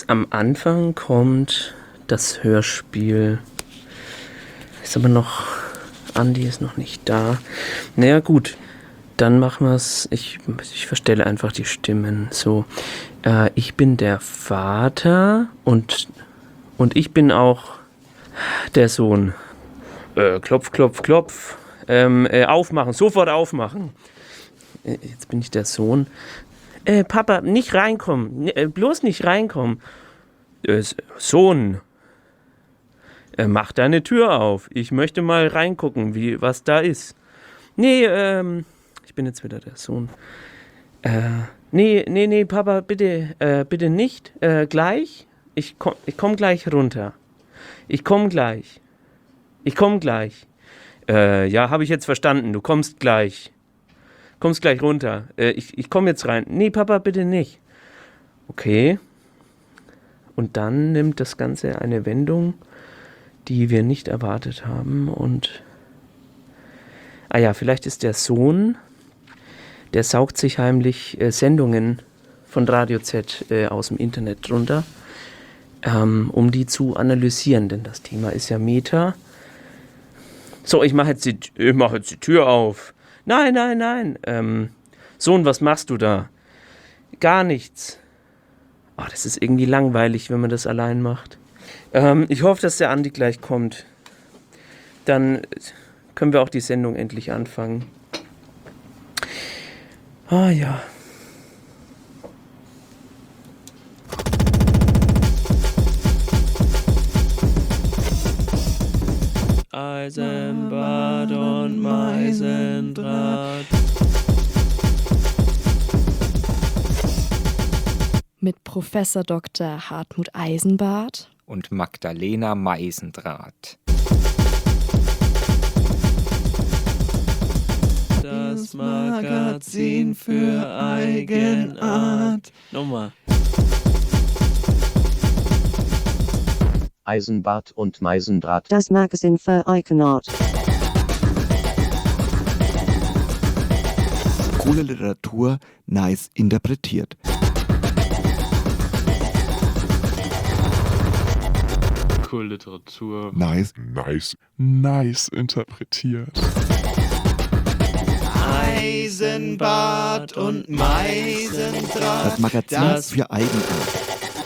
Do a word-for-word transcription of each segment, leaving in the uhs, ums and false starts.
Ganz am Anfang kommt das Hörspiel. Ist aber noch... Andi ist noch nicht da. Naja, gut. Dann machen wir es. Ich, ich verstelle einfach die Stimmen. So. Äh, ich bin der Vater und, und ich bin auch der Sohn. Äh, klopf, klopf, klopf. Ähm, äh, aufmachen, sofort aufmachen. Äh, jetzt bin ich der Sohn. Äh, Papa, nicht reinkommen. Äh, bloß nicht reinkommen. Äh, Sohn. Äh, mach deine Tür auf. Ich möchte mal reingucken, wie, was da ist. Nee, ähm, ich bin jetzt wieder der Sohn. Äh, nee, nee, nee, Papa, bitte, äh, bitte nicht. Äh, gleich. Ich komm, ich komm gleich runter. Ich komm gleich. Ich komm gleich. Äh, ja, habe ich jetzt verstanden. Du kommst gleich. Kommst gleich runter. Äh, ich, ich komm jetzt rein. Nee, Papa, bitte nicht. Okay. Und dann nimmt das Ganze eine Wendung, die wir nicht erwartet haben. Und ah ja, vielleicht ist der Sohn, der saugt sich heimlich äh, Sendungen von Radio Z äh, aus dem Internet drunter, ähm, um die zu analysieren, denn das Thema ist ja Meta. So, ich mache jetzt, ich mach jetzt die Tür auf. Nein, nein, nein. Ähm, Sohn, was machst du da? Gar nichts. Oh, das ist irgendwie langweilig, wenn man das allein macht. Ähm, ich hoffe, dass der Andi gleich kommt. Dann können wir auch die Sendung endlich anfangen. Ah ja. Eisenbad und Meisendraht. Mit Professor Doktor Hartmut Eisenbart und Magdalena Meisendraht. Das Magazin für Eigenart. Nochmal. Eisenbart und Meisendraht. Das Magazin für Eigenart. Coole Literatur, nice interpretiert. Coole Literatur. Nice, nice, nice interpretiert. Eisenbart und Meisendraht. Das Magazin das für Eigenart.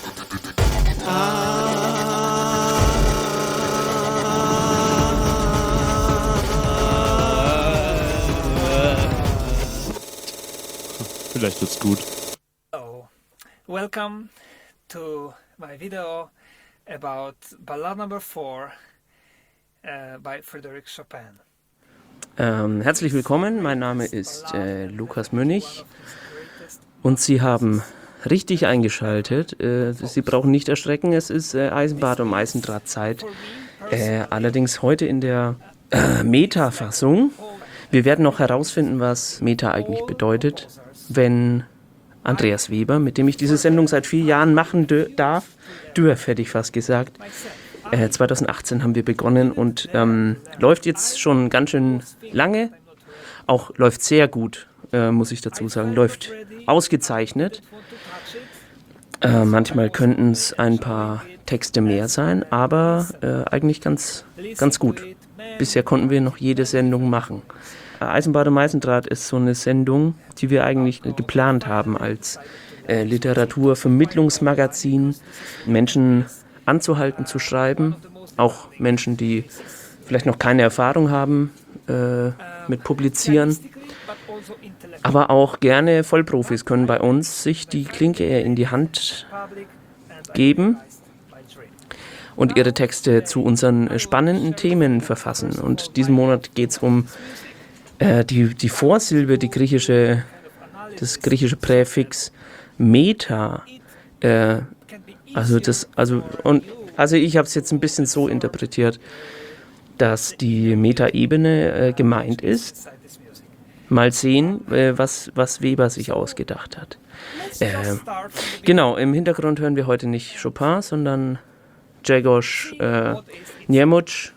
Vielleicht wird's gut. Oh, welcome to my video about Ballade number four uh, by Frédéric Chopin. Ähm, herzlich willkommen, mein Name ist äh, Lukas Münnig und Sie haben richtig eingeschaltet. Äh, Sie brauchen nicht erschrecken, es ist äh, Eisenbart und Meisendraht-Zeit. Äh, allerdings heute in der äh, Meta-Fassung. Wir werden noch herausfinden, was Meta eigentlich bedeutet, wenn Andreas Weber, mit dem ich diese Sendung seit vier Jahren machen dö- darf, dürf, hätte ich fast gesagt. Äh, zwanzig achtzehn haben wir begonnen und ähm, läuft jetzt schon ganz schön lange. Auch läuft sehr gut, äh, muss ich dazu sagen. Läuft ausgezeichnet. Äh, manchmal könnten es ein paar Texte mehr sein, aber äh, eigentlich ganz, ganz gut. Bisher konnten wir noch jede Sendung machen. Eisenbart und Meisendraht ist so eine Sendung, die wir eigentlich geplant haben als äh, Literaturvermittlungsmagazin, Menschen anzuhalten zu schreiben, auch Menschen, die vielleicht noch keine Erfahrung haben äh, mit Publizieren, aber auch gerne Vollprofis können bei uns sich die Klinke in die Hand geben und ihre Texte zu unseren spannenden Themen verfassen. Und diesen Monat geht es um äh, die, die Vorsilbe, die griechische, das griechische Präfix Meta. Äh, also das, also und also ich habe es jetzt ein bisschen so interpretiert, dass die Meta-Ebene äh, gemeint ist. Mal sehen, äh, was, was Weber sich ausgedacht hat. Äh, genau, im Hintergrund hören wir heute nicht Chopin, sondern Grzegorz äh, Niemcz,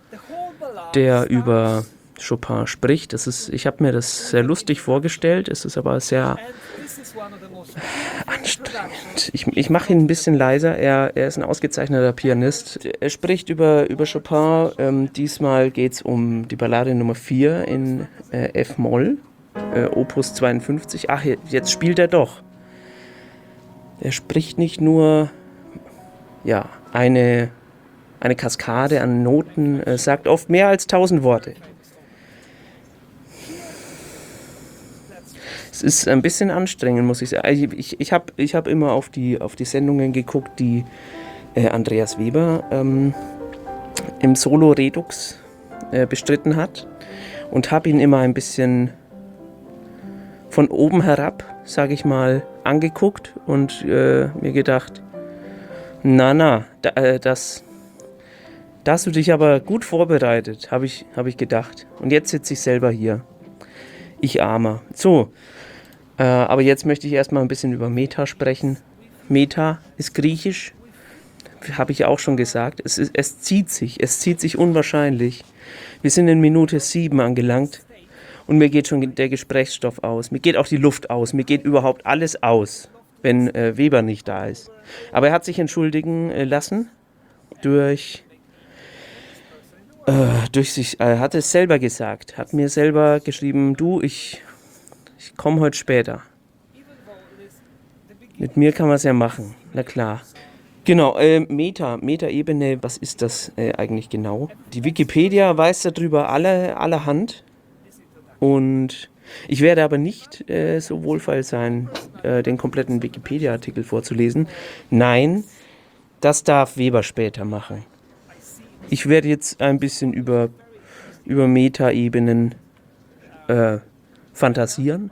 der über Chopin spricht. Das ist, ich habe mir das sehr lustig vorgestellt, es ist aber sehr anstrengend. Ich, ich mache ihn ein bisschen leiser. Er, er ist ein ausgezeichneter Pianist. Er spricht über, über Chopin. Ähm, diesmal geht es um die Ballade Nummer vier in äh, F-Moll, äh, Opus zweiundfünfzig. Ach, jetzt spielt er doch. Er spricht nicht nur ja, eine, eine Kaskade an Noten, äh, sagt oft mehr als tausend Worte. Es ist ein bisschen anstrengend, muss ich sagen. Ich, ich, ich habe ich hab immer auf die, auf die Sendungen geguckt, die äh, Andreas Weber ähm, im Solo-Redux äh, bestritten hat und habe ihn immer ein bisschen von oben herab, sage ich mal, angeguckt und äh, mir gedacht, na na, da, äh, das, da hast du dich aber gut vorbereitet, habe ich, hab ich gedacht. Und jetzt sitze ich selber hier. Ich Armer. So, äh, aber jetzt möchte ich erstmal ein bisschen über Meta sprechen. Meta ist griechisch, habe ich auch schon gesagt. Es, ist, es zieht sich, es zieht sich unwahrscheinlich. Wir sind in Minute sieben angelangt und mir geht schon der Gesprächsstoff aus. Mir geht auch die Luft aus, mir geht überhaupt alles aus, wenn äh, Weber nicht da ist. Aber er hat sich entschuldigen äh, lassen durch... Äh, durch sich, er äh, hat es selber gesagt, hat mir selber geschrieben, du, ich, ich komme heute später. Mit mir kann man es ja machen, na klar. Genau, äh, Meta, Meta-Ebene, was ist das äh, eigentlich genau? Die Wikipedia weiß darüber alle, allerhand und ich werde aber nicht äh, so wohlfeil sein, äh, den kompletten Wikipedia-Artikel vorzulesen. Nein, das darf Weber später machen. Ich werde jetzt ein bisschen über, über Meta-Ebenen äh, fantasieren.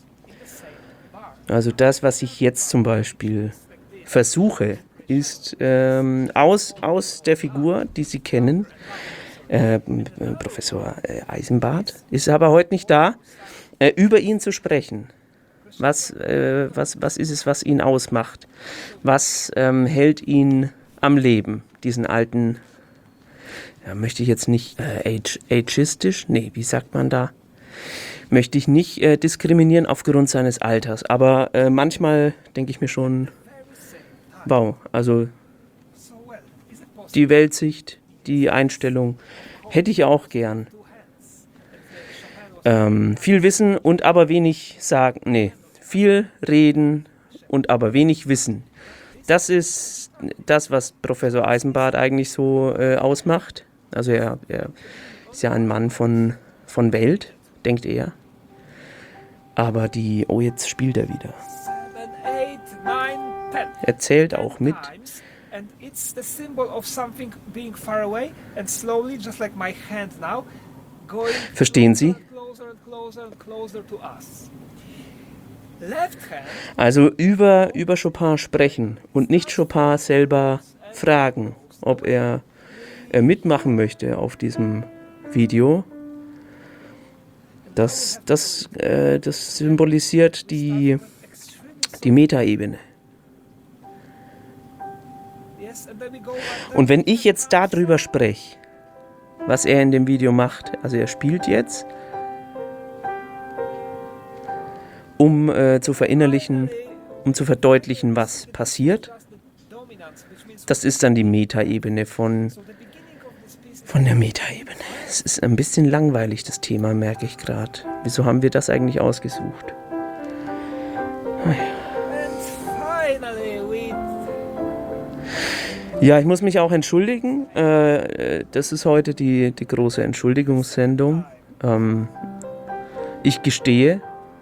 Also das, was ich jetzt zum Beispiel versuche, ist ähm, aus, aus der Figur, die Sie kennen, äh, Professor äh, Eisenbart, ist aber heute nicht da, äh, über ihn zu sprechen. Was, äh, was, was ist es, was ihn ausmacht? Was ähm, hält ihn am Leben, diesen alten... Ja, möchte ich jetzt nicht äh, age, ageistisch, nee, wie sagt man da? Möchte ich nicht äh, diskriminieren aufgrund seines Alters, aber äh, manchmal denke ich mir schon, wow, also die Weltsicht, die Einstellung hätte ich auch gern. Ähm, viel wissen und aber wenig sagen, nee, viel reden und aber wenig wissen. Das ist das, was Professor Eisenbart eigentlich so äh, ausmacht. Also er, er ist ja ein Mann von, von Welt, denkt er. Aber die, oh jetzt spielt er wieder. Er zählt auch mit. Verstehen Sie? Also über, über Chopin sprechen und nicht Chopin selber fragen, ob er äh, mitmachen möchte auf diesem Video. Das, das, äh, das symbolisiert die, die Metaebene. Und wenn ich jetzt darüber spreche, was er in dem Video macht, also er spielt jetzt, um äh, zu verinnerlichen, um zu verdeutlichen, was passiert. Das ist dann die Metaebene von, von der Metaebene. Es ist ein bisschen langweilig, das Thema, merke ich gerade. Wieso haben wir das eigentlich ausgesucht? Oh ja. Ja, ich muss mich auch entschuldigen. Äh, das ist heute die, die große Entschuldigungssendung. Ähm, ich gestehe,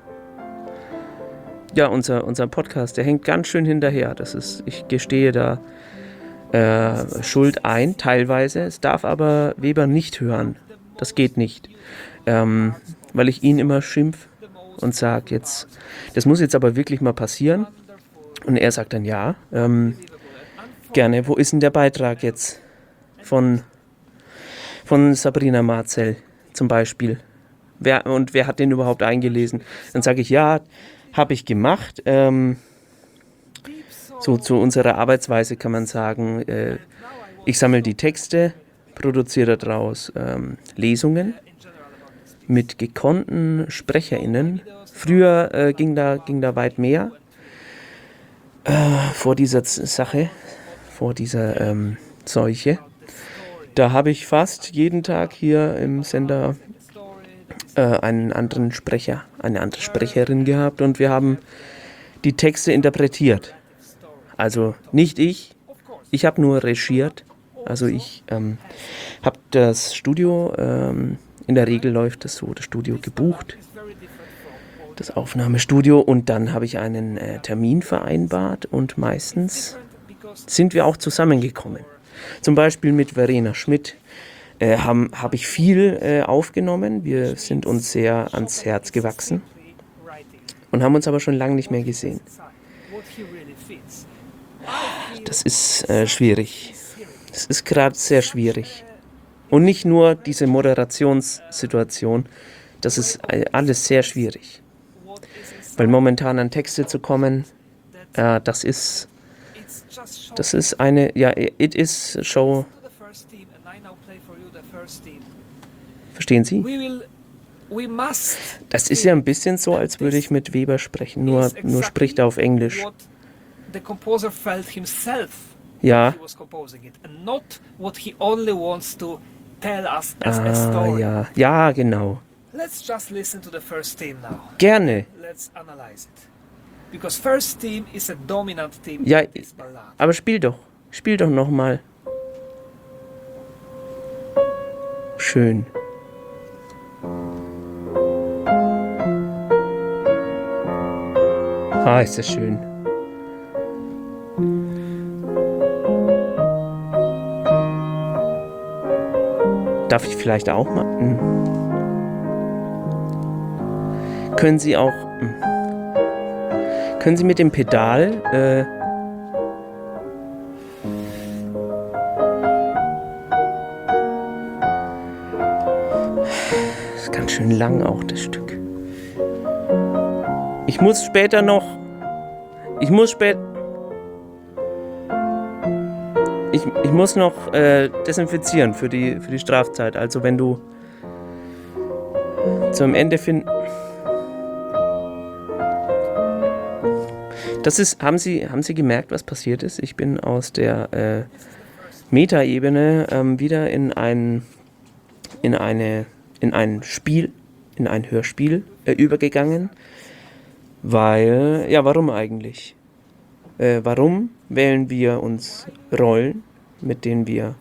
ja, unser, unser Podcast, der hängt ganz schön hinterher. Das ist, ich gestehe da äh, Schuld ein, teilweise. Es darf aber Weber nicht hören. Das geht nicht. Ähm, weil ich ihn immer schimpf und sage jetzt, das muss jetzt aber wirklich mal passieren. Und er sagt dann, ja, ähm, gerne, wo ist denn der Beitrag jetzt von, von Sabrina Marcel zum Beispiel? Wer, und wer hat den überhaupt eingelesen? Dann sage ich, ja, habe ich gemacht. Ähm, so zu unserer Arbeitsweise kann man sagen, äh, ich sammle die Texte, produziere daraus ähm, Lesungen mit gekonnten SprecherInnen. Früher äh, ging, da, ging da weit mehr. äh, vor dieser Z- Sache, vor dieser ähm, Seuche. Da habe ich fast jeden Tag hier im Sender äh, einen anderen Sprecher, eine andere Sprecherin gehabt und wir haben die Texte interpretiert. Also nicht ich, ich habe nur regiert. Also ich ähm, habe das Studio, ähm, in der Regel läuft das so, das Studio gebucht, das Aufnahmestudio, und dann habe ich einen äh, Termin vereinbart und meistens sind wir auch zusammengekommen. Zum Beispiel mit Verena Schmidt äh, habe hab ich viel äh, aufgenommen, wir sind uns sehr ans Herz gewachsen und haben uns aber schon lange nicht mehr gesehen. Das ist äh, schwierig. Das ist gerade sehr schwierig. Und nicht nur diese Moderationssituation, das ist alles sehr schwierig. Weil momentan an Texte zu kommen, äh, das ist, das ist eine, ja, it is show. Verstehen Sie? Das ist ja ein bisschen so, als würde ich mit Weber sprechen, nur, nur spricht er auf Englisch. Ja. Ah, ja, ja, genau. Let's just listen to the first theme now. Gerne. Let's analyze it. Because first theme is a dominant theme Ja, in this ballad. aber spiel doch. Spiel doch nochmal. Schön. Ah, ist das schön. Darf ich vielleicht auch mal? Hm. Können Sie auch... Hm. Können Sie mit dem Pedal... Äh, das ist ganz schön lang auch, das Stück. Ich muss später noch... Ich muss später... Ich, ich muss noch äh, desinfizieren für die, für die Strafzeit. Also wenn du zum Ende finden... Das ist, haben Sie, haben Sie gemerkt, was passiert ist? Ich bin aus der äh, Metaebene ähm, wieder in ein, in eine, in ein Spiel, in ein Hörspiel äh, übergegangen. Weil, ja, warum eigentlich? Äh, warum wählen wir uns Rollen, mit denen wir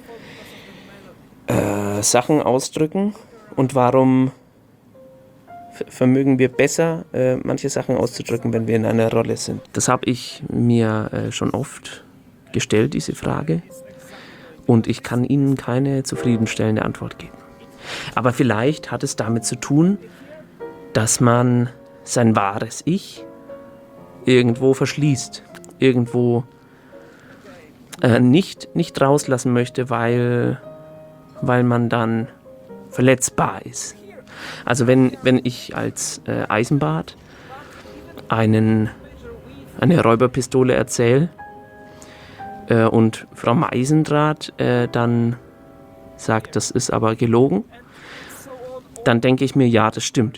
äh, Sachen ausdrücken? Und warum f- vermögen wir besser, äh, manche Sachen auszudrücken, wenn wir in einer Rolle sind? Das habe ich mir äh, schon oft gestellt, diese Frage. Und ich kann Ihnen keine zufriedenstellende Antwort geben. Aber vielleicht hat es damit zu tun, dass man sein wahres Ich irgendwo verschließt, irgendwo äh, nicht, nicht rauslassen möchte, weil, weil man dann verletzbar ist. Also wenn, wenn ich als äh, Eisenbart einen, eine Räuberpistole erzähle äh, und Frau Meisendraht äh, dann sagt, das ist aber gelogen, dann denke ich mir, ja, das stimmt.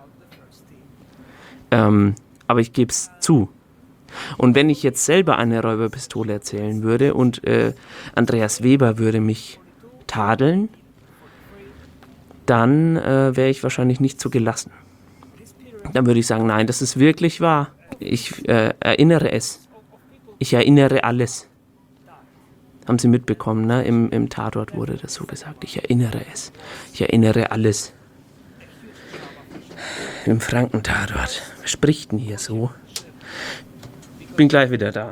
Ähm, aber ich gebe es zu. Und wenn ich jetzt selber eine Räuberpistole erzählen würde und äh, Andreas Weber würde mich tadeln, dann äh, wäre ich wahrscheinlich nicht so gelassen. Dann würde ich sagen, nein, das ist wirklich wahr. Ich äh, erinnere es. Ich erinnere alles. Haben Sie mitbekommen, ne? Im, im Tatort wurde das so gesagt. Ich erinnere es. Ich erinnere alles. Im Franken-Tatort. Wer spricht denn hier so? Bin gleich wieder da.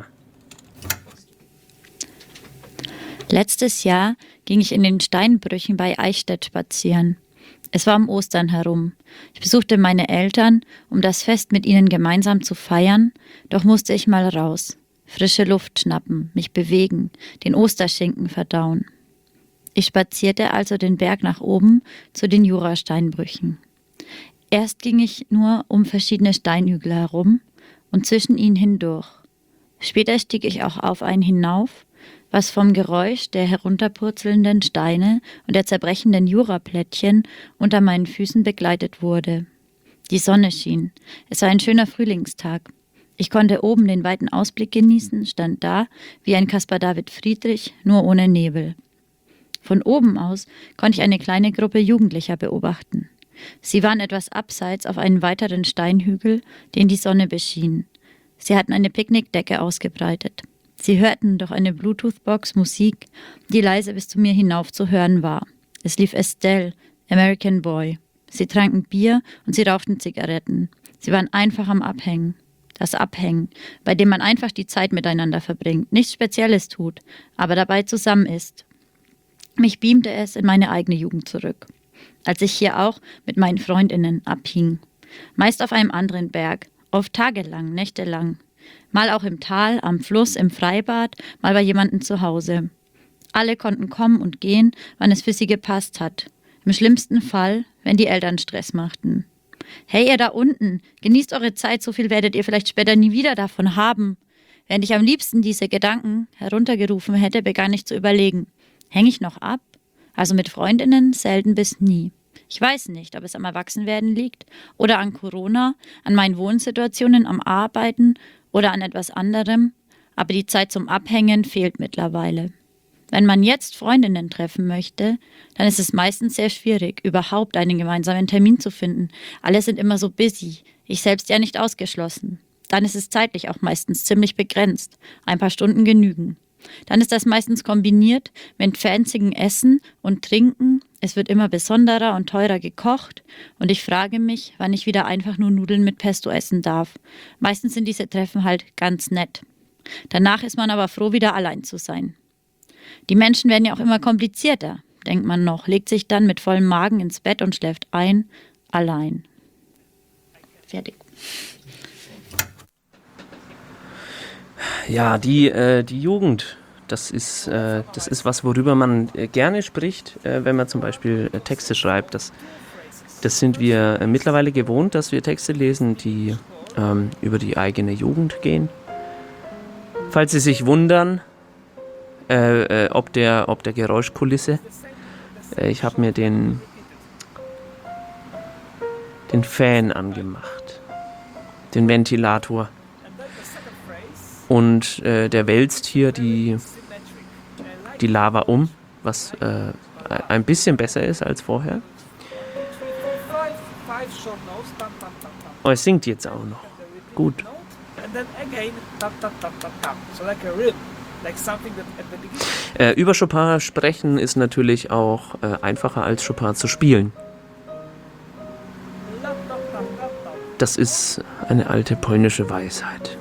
Letztes Jahr ging ich in den Steinbrüchen bei Eichstätt spazieren. Es war um Ostern herum. Ich besuchte meine Eltern, um das Fest mit ihnen gemeinsam zu feiern, doch musste ich mal raus. Frische Luft schnappen, mich bewegen, den Osterschinken verdauen. Ich spazierte also den Berg nach oben zu den Jurasteinbrüchen. Erst ging ich nur um verschiedene Steinhügel herum und zwischen ihnen hindurch. Später stieg ich auch auf einen hinauf, was vom Geräusch der herunterpurzelnden Steine und der zerbrechenden Juraplättchen unter meinen Füßen begleitet wurde. Die Sonne schien. Es war ein schöner Frühlingstag. Ich konnte oben den weiten Ausblick genießen, stand da wie ein Caspar David Friedrich, nur ohne Nebel. Von oben aus konnte ich eine kleine Gruppe Jugendlicher beobachten. Sie waren etwas abseits auf einem weiteren Steinhügel, den die Sonne beschien. Sie hatten eine Picknickdecke ausgebreitet. Sie hörten durch eine Bluetooth-Box Musik, die leise bis zu mir hinauf zu hören war. Es lief Estelle, American Boy. Sie tranken Bier und sie rauchten Zigaretten. Sie waren einfach am Abhängen. Das Abhängen, bei dem man einfach die Zeit miteinander verbringt, nichts Spezielles tut, aber dabei zusammen ist. Mich beamte es in meine eigene Jugend zurück, als ich hier auch mit meinen Freundinnen abhing. Meist auf einem anderen Berg, oft tagelang, nächtelang. Mal auch im Tal, am Fluss, im Freibad, mal bei jemandem zu Hause. Alle konnten kommen und gehen, wann es für sie gepasst hat. Im schlimmsten Fall, wenn die Eltern Stress machten. Hey, ihr da unten, genießt eure Zeit, so viel werdet ihr vielleicht später nie wieder davon haben. Während ich am liebsten diese Gedanken heruntergerufen hätte, begann ich zu überlegen, hänge ich noch ab? Also mit Freundinnen selten bis nie. Ich weiß nicht, ob es am Erwachsenwerden liegt oder an Corona, an meinen Wohnsituationen, am Arbeiten oder an etwas anderem, aber die Zeit zum Abhängen fehlt mittlerweile. Wenn man jetzt Freundinnen treffen möchte, dann ist es meistens sehr schwierig, überhaupt einen gemeinsamen Termin zu finden. Alle sind immer so busy, ich selbst ja nicht ausgeschlossen. Dann ist es zeitlich auch meistens ziemlich begrenzt, ein paar Stunden genügen. Dann ist das meistens kombiniert mit fancyem Essen und Trinken. Es wird immer besonderer und teurer gekocht und ich frage mich, wann ich wieder einfach nur Nudeln mit Pesto essen darf. Meistens sind diese Treffen halt ganz nett. Danach ist man aber froh, wieder allein zu sein. Die Menschen werden ja auch immer komplizierter, denkt man noch, legt sich dann mit vollem Magen ins Bett und schläft ein, allein. Fertig. Ja, die, äh, die Jugend, das ist, äh, das ist was, worüber man äh, gerne spricht, äh, wenn man zum Beispiel äh, Texte schreibt. Das, das sind wir äh, mittlerweile gewohnt, dass wir Texte lesen, die ähm, über die eigene Jugend gehen. Falls Sie sich wundern, Äh, äh, ob der, ob der Geräuschkulisse. Äh, ich habe mir den, den Fan angemacht, den Ventilator. Und äh, der wälzt hier die, die Lava um, was äh, ein bisschen besser ist als vorher. Oh, es singt jetzt auch noch. Gut. Äh, über Chopin sprechen ist natürlich auch äh, einfacher als Chopin zu spielen. Das ist eine alte polnische Weisheit.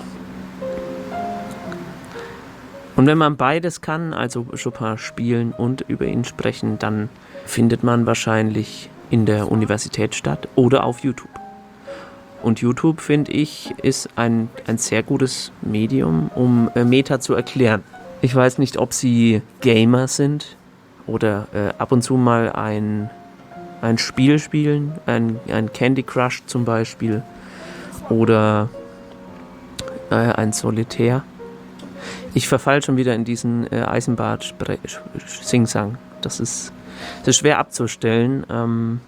Und wenn man beides kann, also Chopin spielen und über ihn sprechen, dann findet man wahrscheinlich in der Universität statt oder auf YouTube. Und YouTube, finde ich, ist ein, ein sehr gutes Medium, um äh, Meta zu erklären. Ich weiß nicht, ob Sie Gamer sind oder äh, ab und zu mal ein, ein Spiel spielen, ein, ein Candy Crush zum Beispiel oder äh, ein Solitär. Ich verfall schon wieder in diesen äh, Eisenbart-Singsang. Das ist, das ist schwer abzustellen. Ähm,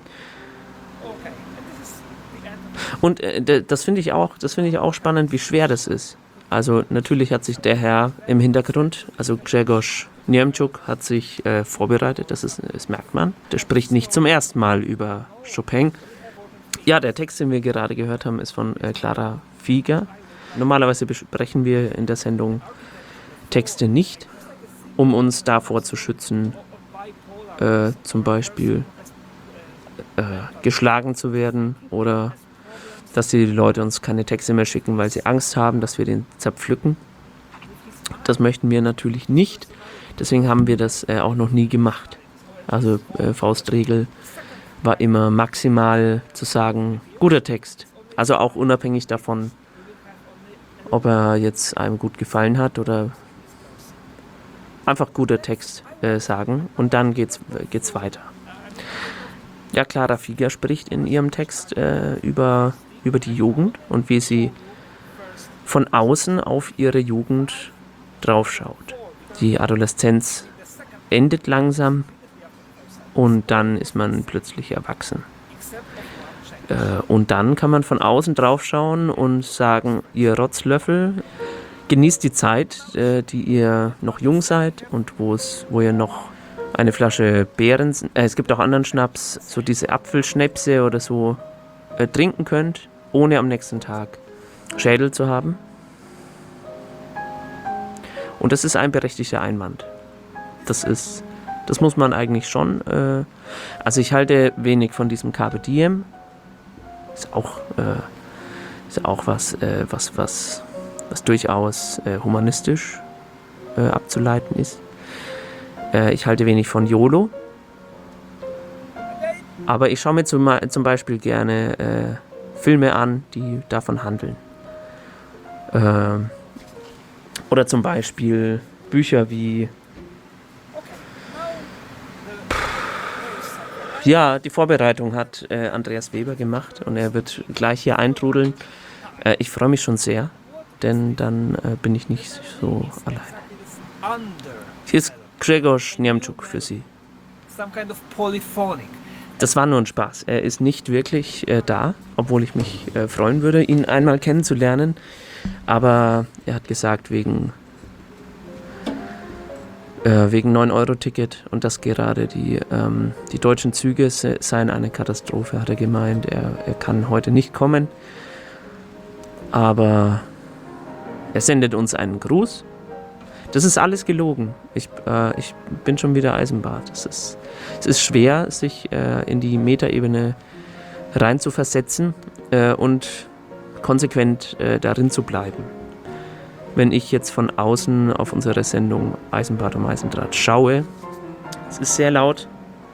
Und äh, das finde ich auch, das finde ich auch spannend, wie schwer das ist. Also natürlich hat sich der Herr im Hintergrund, also Grzegorz Niemczuk, hat sich äh, vorbereitet, das, ist, das merkt man. Der spricht nicht zum ersten Mal über Chopin. Ja, der Text, den wir gerade gehört haben, ist von äh, Clara Fieger. Normalerweise besprechen wir in der Sendung Texte nicht, um uns davor zu schützen, äh, zum Beispiel äh, geschlagen zu werden oder dass die Leute uns keine Texte mehr schicken, weil sie Angst haben, dass wir den zerpflücken. Das möchten wir natürlich nicht. Deswegen haben wir das äh, auch noch nie gemacht. Also äh, Faustregel war immer maximal zu sagen, guter Text. Also auch unabhängig davon, ob er jetzt einem gut gefallen hat oder einfach guter Text äh, sagen. Und dann geht's, geht's weiter. Ja, Clara Fieger spricht in ihrem Text äh, über über die Jugend und wie sie von außen auf ihre Jugend draufschaut. Die Adoleszenz endet langsam und dann ist man plötzlich erwachsen. Äh, und dann kann man von außen drauf schauen und sagen, ihr Rotzlöffel, genießt die Zeit, äh, die ihr noch jung seid und wo es, wo ihr noch eine Flasche Beeren, äh, es gibt auch anderen Schnaps, so diese Apfelschnäpse oder so äh, trinken könnt, ohne am nächsten Tag Schädel zu haben. Und das ist ein berechtigter Einwand. Das ist, das muss man eigentlich schon. Äh, also ich halte wenig von diesem Carpe Diem. Ist auch, äh, ist auch was, äh, was, was, was durchaus äh, humanistisch äh, abzuleiten ist. Äh, ich halte wenig von YOLO. Aber ich schaue mir zum, zum Beispiel gerne äh, Filme an, die davon handeln. Äh, oder zum Beispiel Bücher wie Ja, die Vorbereitung hat äh, Andreas Weber gemacht und er wird gleich hier eintrudeln. Äh, ich freue mich schon sehr, denn dann äh, bin ich nicht so alleine. Hier ist Grzegorz Niemczuk für Sie. Das war nur ein Spaß. Er ist nicht wirklich äh, da, obwohl ich mich äh, freuen würde, ihn einmal kennenzulernen. Aber er hat gesagt, wegen Wegen neun Euro Ticket und dass gerade die, ähm, die deutschen Züge seien eine Katastrophe, hat er gemeint. Er, er kann heute nicht kommen, aber er sendet uns einen Gruß. Das ist alles gelogen. Ich, äh, ich bin schon wieder Eisenbart. Es ist, es ist schwer, sich äh, in die Metaebene rein zu versetzen äh, und konsequent äh, darin zu bleiben. Wenn ich jetzt von außen auf unsere Sendung Eisenbart um Eisendraht schaue, es ist sehr laut,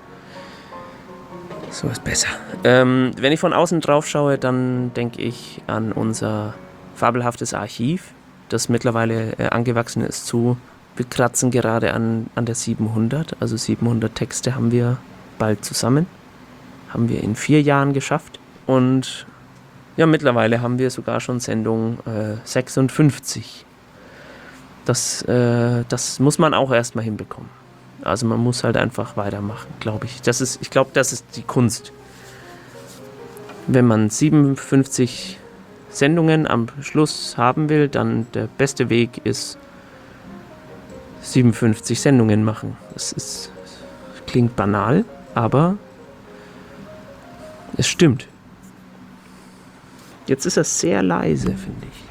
so ist besser. Ähm, wenn ich von außen drauf schaue, dann denke ich an unser fabelhaftes Archiv, das mittlerweile äh, angewachsen ist zu, wir kratzen gerade an, an der siebenhundert, also siebenhundert Texte haben wir bald zusammen, haben wir in vier Jahren geschafft und ja, mittlerweile haben wir sogar schon Sendung äh, sechsundfünfzig. Das, äh, das muss man auch erstmal hinbekommen. Also man muss halt einfach weitermachen, glaube ich. Das ist, ich glaube, das ist die Kunst. Wenn man siebenundfünfzig Sendungen am Schluss haben will, dann der beste Weg ist siebenundfünfzig Sendungen machen. Das ist, klingt banal, aber es stimmt. Jetzt ist er sehr leise, finde ich.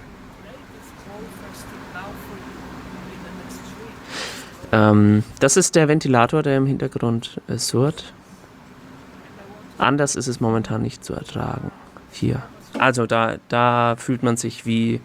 Ähm, das ist der Ventilator, der im Hintergrund äh, surrt. Anders ist es momentan nicht zu ertragen. Hier. Also da, da fühlt man sich wie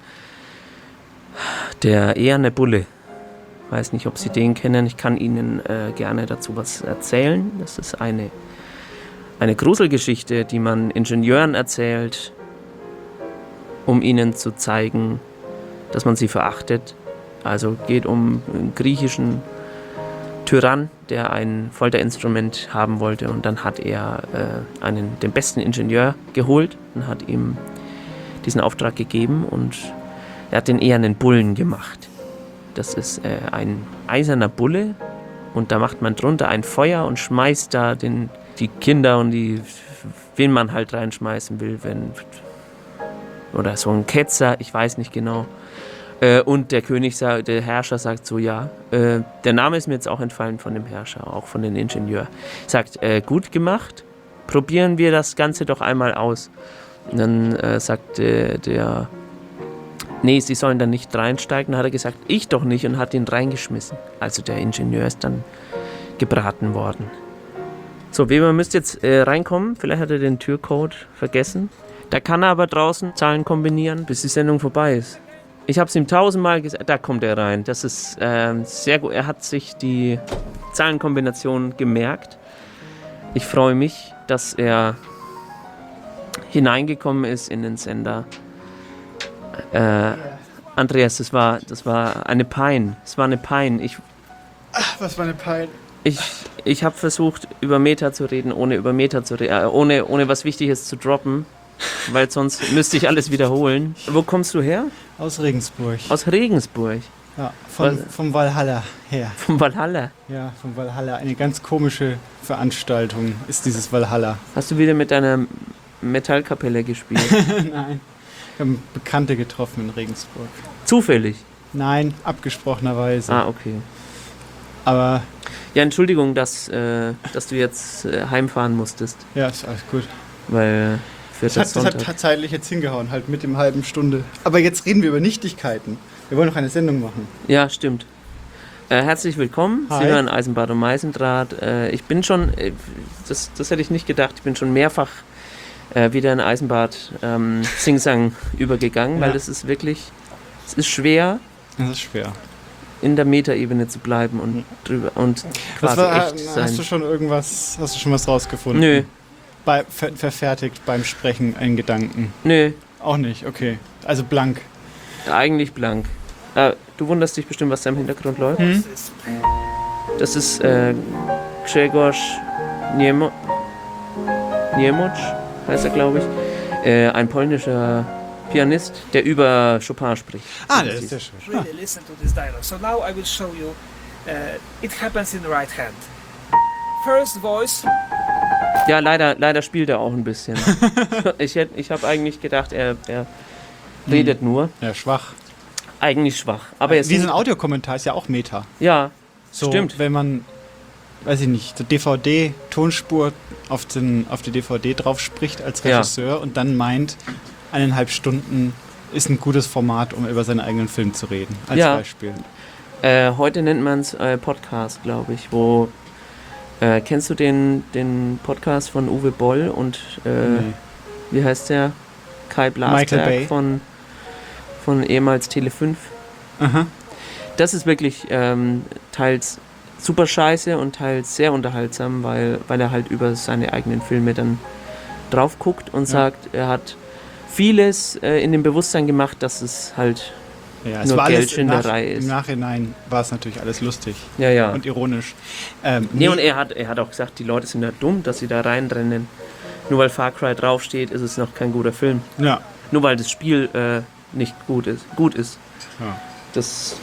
der eherne Bulle. Weiß nicht, ob Sie den kennen. Ich kann Ihnen äh, gerne dazu was erzählen. Das ist eine, eine Gruselgeschichte, die man Ingenieuren erzählt, um ihnen zu zeigen, dass man sie verachtet. Also geht um einen griechischen Tyrann, der ein Folterinstrument haben wollte und dann hat er äh, einen, den besten Ingenieur geholt und hat ihm diesen Auftrag gegeben und er hat den ehernen Bullen gemacht. Das ist äh, ein eiserner Bulle und da macht man drunter ein Feuer und schmeißt da den, die Kinder und die, wen man halt reinschmeißen will, wenn oder so ein Ketzer, ich weiß nicht genau. Äh, und der König, sagt, der Herrscher sagt so, ja, äh, der Name ist mir jetzt auch entfallen von dem Herrscher, auch von dem Ingenieur. Sagt, äh, gut gemacht, probieren wir das Ganze doch einmal aus. Und dann äh, sagt äh, der, nee, sie sollen da nicht reinsteigen. Dann hat er gesagt, ich doch nicht und hat ihn reingeschmissen. Also der Ingenieur ist dann gebraten worden. So, Weber müsste jetzt äh, reinkommen, vielleicht hat er den Türcode vergessen. Da kann er aber draußen Zahlen kombinieren, bis die Sendung vorbei ist. Ich habe es ihm tausendmal gesagt, da kommt er rein. Das ist ähm, sehr gut. Er hat sich die Zahlenkombination gemerkt. Ich freue mich, dass er hineingekommen ist in den Sender. Äh, Andreas, das war, das war eine Pein. Es war eine Pein. Ich, Ach, was war eine Pein? Ich, ich habe versucht, über Meta zu reden, ohne über Meta zu reden, äh, ohne, ohne was Wichtiges zu droppen. Weil sonst müsste ich alles wiederholen. Wo kommst du her? Aus Regensburg. Aus Regensburg? Ja, von, vom Valhalla her. Vom Valhalla? Ja, vom Valhalla. Eine ganz komische Veranstaltung ist dieses Valhalla. Hast du wieder mit deiner Metallkapelle gespielt? Nein. Wir haben Bekannte getroffen in Regensburg. Zufällig? Nein, abgesprochenerweise. Ah, okay. Aber... Ja, Entschuldigung, dass, äh, dass du jetzt äh, heimfahren musstest. Ja, ist alles gut. Weil für Das hat, das Sonntag. hat zeitlich jetzt hingehauen, halt mit dem halben Stunde. Aber jetzt reden wir über Nichtigkeiten. Wir wollen noch eine Sendung machen. Ja, stimmt. Äh, herzlich willkommen. Hi. Sie hören Eisenbart und Meisendraht. Äh, ich bin schon, äh, das, das hätte ich nicht gedacht, ich bin schon mehrfach äh, wieder in Eisenbart ähm, Singsang übergegangen, Ja. weil das ist wirklich, es ist schwer, Das ist schwer. in der Metaebene zu bleiben und drüber und Was quasi war, echt sein. hast du schon irgendwas, hast du schon was rausgefunden? Nö, Bei, ver, verfertigt beim Sprechen einen Gedanken? nö, Auch nicht, okay. Also blank. eigentlich blank. Äh, du wunderst dich bestimmt, was da im Hintergrund läuft. Hm? Das ist äh, Grzegorz Niemo Niemoc, heißt er, glaube ich. Äh, ein polnischer Pianist, der über Chopin spricht. Ah, das ist ja schön. Really listen to this dialogue. So now I will show you. Uh, it happens in the right hand. First voice. Ja, leider, leider spielt er auch ein bisschen. ich hätt, ich habe eigentlich gedacht, er, er redet nur. Ja, schwach. Eigentlich schwach. Aber er ist Wie so ein Audiokommentar ist ja auch Meta. Ja, So, stimmt. wenn man, weiß ich nicht, so D V D-Tonspur auf, den, auf die D V D drauf spricht als Ja. Regisseur und dann meint, eineinhalb Stunden ist ein gutes Format, um über seinen eigenen Film zu reden. Als Ja. Beispiel. Äh, heute nennt man es äh, Podcast, glaube ich. Wo äh, kennst du den, den Podcast von Uwe Boll und äh, Nee. wie heißt der? Kai Michael Bay. Blasberg von, von ehemals Tele fünf. Aha. Das ist wirklich ähm, teils super scheiße und teils sehr unterhaltsam, weil, weil er halt über seine eigenen Filme dann drauf guckt und Ja. sagt, er hat vieles äh, in dem Bewusstsein gemacht, dass es halt Ja, es nur war alles im, Nach Geldschinderei ist. im Nachhinein war es natürlich alles lustig Ja, ja. und ironisch. Ähm, Nee, und er hat, er hat auch gesagt, die Leute sind ja dumm, dass sie da reinrennen. Nur weil Far Cry draufsteht, ist es noch kein guter Film. Ja. Nur weil das Spiel äh, nicht gut ist. Gut ist. Ja. Das,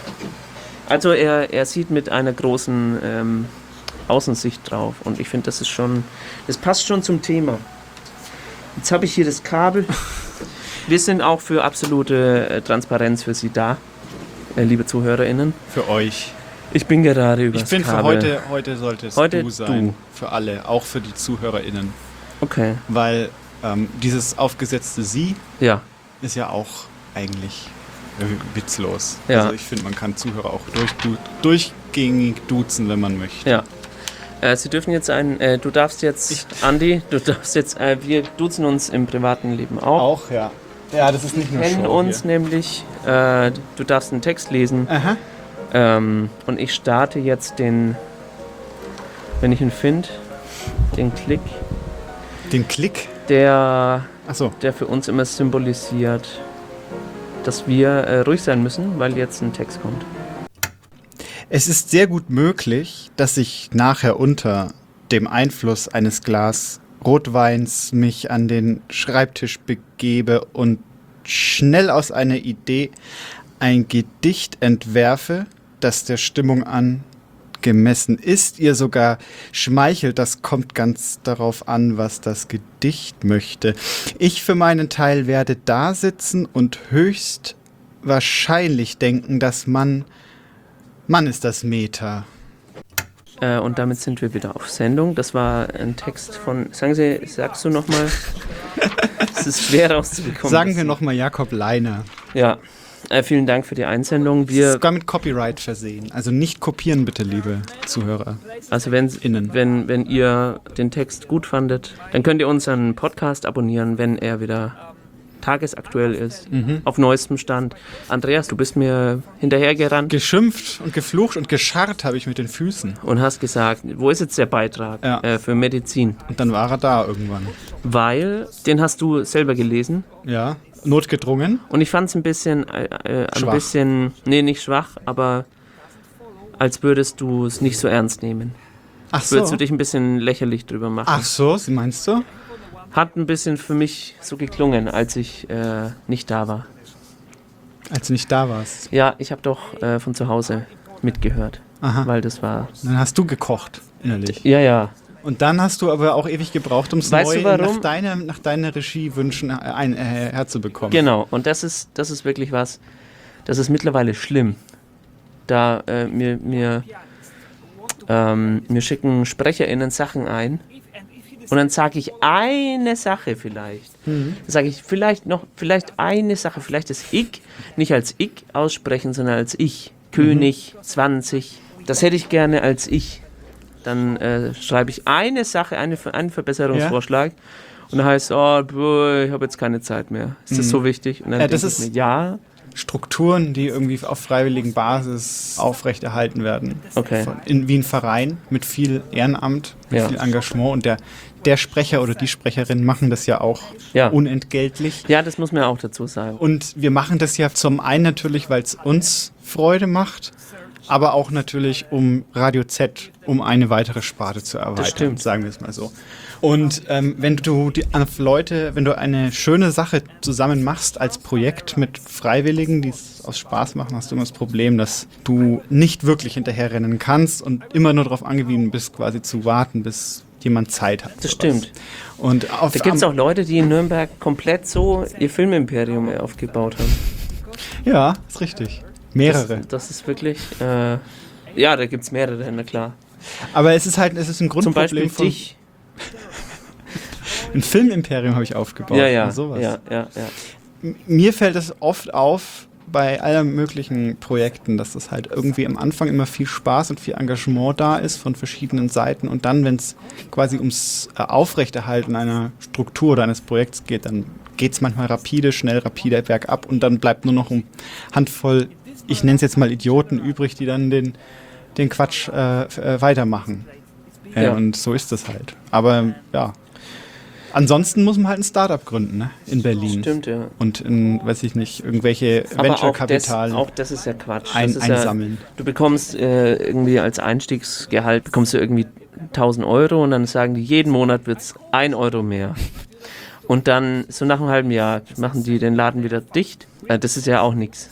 also er, er sieht mit einer großen ähm, Außensicht drauf. Und ich finde, das ist schon, das passt schon zum Thema. Jetzt habe ich hier das Kabel. Wir sind auch für absolute äh, Transparenz für Sie da, äh, liebe ZuhörerInnen. Für euch. Ich bin gerade über Ich das finde, für Kabel. heute, heute sollte es Heute du sein. du. Für alle, auch für die ZuhörerInnen. Okay, Weil ähm, dieses aufgesetzte Sie ja. ist ja auch eigentlich äh, witzlos. Ja. Also ich finde, man kann Zuhörer auch durch, du, durchgängig duzen, wenn man möchte. Ja. Äh, Sie dürfen jetzt ein, äh, du darfst jetzt, Ich- Andi, du darfst jetzt, äh, wir duzen uns im privaten Leben auch. Auch, ja. Ja, das ist nicht nur Wir kennen Show uns nämlich, äh, du darfst einen Text lesen. hier. Aha. Ähm, und ich starte jetzt den, wenn ich ihn finde, den Klick, Den Klick. der, Achso. der für uns immer symbolisiert, dass wir äh, ruhig sein müssen, weil jetzt ein Text kommt. Es ist sehr gut möglich, dass ich nachher unter dem Einfluss eines Glas Rotweins mich an den Schreibtisch begebe und schnell aus einer Idee ein Gedicht entwerfe, das der Stimmung angemessen ist, ihr sogar schmeichelt. Das kommt ganz darauf an, was das Gedicht möchte. Ich für meinen Teil werde da sitzen und höchst wahrscheinlich denken, dass man Mann ist das Meta. Äh, und damit sind wir wieder auf Sendung. Das war ein Text von, sagen Sie, sagst du nochmal? Es ist schwer rauszubekommen. Sagen das- wir nochmal Jakob Leiner. Ja, äh, vielen Dank für die Einsendung. Wir Wir, sogar mit Copyright versehen. Also nicht kopieren bitte, liebe Zuhörer. also wenn, Innen. wenn, wenn ihr den Text gut fandet, dann könnt ihr unseren Podcast abonnieren, wenn er wieder tagesaktuell ist, Mhm. auf neuestem Stand. Andreas, du bist mir hinterhergerannt Geschimpft und geflucht und gescharrt habe ich mit den Füßen. und hast gesagt, wo ist jetzt der Beitrag Ja. äh, für Medizin? Und dann war er da irgendwann. Weil, den hast du selber gelesen Ja, notgedrungen. und ich fand es ein bisschen, äh, äh, ein Schwach. bisschen, nee, nicht schwach, aber als würdest du es nicht so ernst nehmen. Ach Würdest so. du dich ein bisschen lächerlich drüber machen. Ach so, sie meinst du? Hat ein bisschen für mich so geklungen, als ich äh, nicht da war. Als du nicht da warst. Ja, ich habe doch äh, von zu Hause mitgehört, Aha. weil das war... Dann hast du gekocht, innerlich. Ja, ja. Und dann hast du aber auch ewig gebraucht, um es Weißt neu du warum? nach deiner, nach deiner Regiewünschen ein, äh, herzubekommen. Genau, und das ist, das ist wirklich was, das ist mittlerweile schlimm. Da äh, mir, mir, ähm, mir schicken SprecherInnen Sachen ein und dann sage ich eine Sache vielleicht. Mhm. Dann sage ich vielleicht noch, vielleicht eine Sache, vielleicht das Ich nicht als Ich aussprechen, sondern als Ich. König, Mhm. zwanzig, das hätte ich gerne als Ich. Dann äh, schreibe ich eine Sache, eine, einen Verbesserungsvorschlag ja. und dann heißt es, oh, boah, ich habe jetzt keine Zeit mehr. Ist mhm. das so wichtig? Und dann ja, das denke ich ist mir, ja. Strukturen, die irgendwie auf freiwilligen Basis aufrechterhalten werden. Okay. Von, in, wie ein Verein mit viel Ehrenamt, mit ja. viel Engagement und der, der Sprecher oder die Sprecherin machen das ja auch ja. unentgeltlich. Ja, das muss man auch dazu sagen. Und wir machen das ja zum einen natürlich, weil es uns Freude macht, aber auch natürlich, um Radio Z, um eine weitere Sparte zu erweitern, sagen wir es mal so. Und ähm, wenn du die auf Leute, wenn du eine schöne Sache zusammen machst als Projekt mit Freiwilligen, die es aus Spaß machen, hast du immer das Problem, dass du nicht wirklich hinterherrennen kannst und immer nur darauf angewiesen bist, quasi zu warten, bis jemand Zeit hat. Das sowas. Stimmt. Und auf da gibt es auch Leute, die in Nürnberg komplett so ihr Filmimperium aufgebaut haben. Ja, ist richtig. Mehrere. Das, das ist wirklich, äh, ja, da gibt es mehrere, na klar. Aber es ist halt, es ist ein Grundproblem. Zum Beispiel von dich. Ein Filmimperium habe ich aufgebaut. Ja, ja, sowas. ja, ja, ja. Mir fällt es oft auf bei allen möglichen Projekten, dass das halt irgendwie am Anfang immer viel Spaß und viel Engagement da ist von verschiedenen Seiten und dann, wenn es quasi ums Aufrechterhalten einer Struktur oder eines Projekts geht, dann geht es manchmal rapide, schnell, rapide bergab und dann bleibt nur noch eine Handvoll, ich nenne es jetzt mal Idioten übrig, die dann den, den Quatsch äh, äh, weitermachen. Äh, ja. Und so ist das halt. Aber ja, ansonsten muss man halt ein Startup gründen, ne? In Berlin. Stimmt, ja. Und in, weiß ich nicht, irgendwelche Venture-Kapital auch, auch das ist ja Quatsch. ein, das ist einsammeln. Ja, du bekommst äh, irgendwie als Einstiegsgehalt, bekommst du irgendwie tausend Euro und dann sagen die, jeden Monat wird es ein Euro mehr. Und dann, so nach einem halben Jahr, machen die den Laden wieder dicht. Äh, das ist ja auch nichts.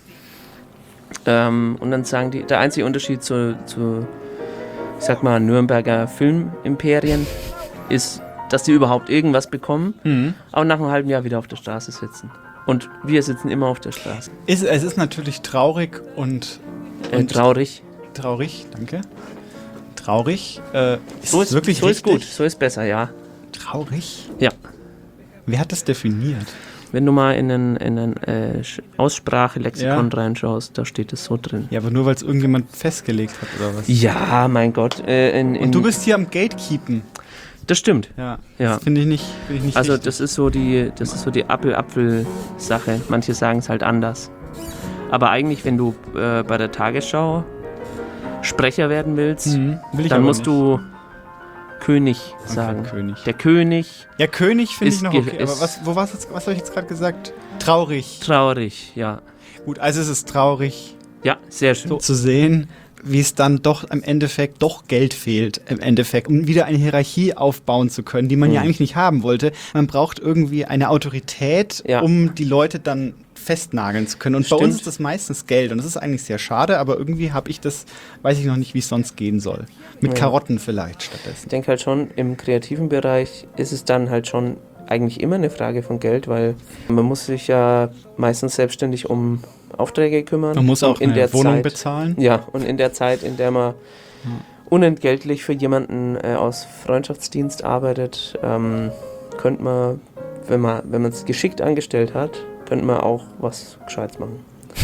Ähm, und dann sagen die, der einzige Unterschied zu, zu ich sag mal, Nürnberger Filmimperien ist, dass die überhaupt irgendwas bekommen, Mhm. aber nach einem halben Jahr wieder auf der Straße sitzen. Und wir sitzen immer auf der Straße. Ist, es ist natürlich traurig und, Äh, und traurig. traurig, danke. Traurig. Äh, ist So ist, wirklich so ist richtig? gut, so ist besser, ja. Traurig? Ja. Wer hat das definiert? Wenn du mal in ein, in ein äh, Aussprachelexikon Ja. reinschaust, da steht es so drin. Ja, aber nur weil es irgendjemand festgelegt hat oder was? Ja, mein Gott. Äh, in, in, Und du bist hier am Gatekeepen. Das stimmt. Ja. Ja. Das finde ich nicht, find ich nicht Also richtig. das ist so die, das ist so die Apfel-Apfel-Sache. Manche sagen es halt anders. Aber eigentlich, wenn du äh, bei der Tagesschau Sprecher werden willst, Mhm. Will ich dann aber musst nicht. du König sagen. Okay, König. Der König, Ja, König finde ich ist noch ge- okay. ist- Aber was, wo war's jetzt, was habe ich jetzt gerade gesagt? Traurig. traurig, ja. Gut, also es ist traurig Ja, sehr schön. so zu sehen, wie es dann doch im Endeffekt doch Geld fehlt, im Endeffekt, um wieder eine Hierarchie aufbauen zu können, die man ja Mhm. eigentlich nicht haben wollte. Man braucht irgendwie eine Autorität, Ja. um die Leute dann festnageln zu können. Und bei Stimmt. uns ist das meistens Geld. Und das ist eigentlich sehr schade, aber irgendwie habe ich das, weiß ich noch nicht, wie es sonst gehen soll. Mit Ja. Karotten vielleicht stattdessen. Ich denke halt schon, im kreativen Bereich ist es dann halt schon eigentlich immer eine Frage von Geld, weil man muss sich ja meistens selbstständig um Aufträge kümmern. Man muss auch Und in eine der Wohnung Zeit, bezahlen. Ja, und in der Zeit, in der man unentgeltlich für jemanden äh, aus Freundschaftsdienst arbeitet, ähm, könnte man, wenn man wenn man es geschickt angestellt hat, könnte man auch was Gescheites machen.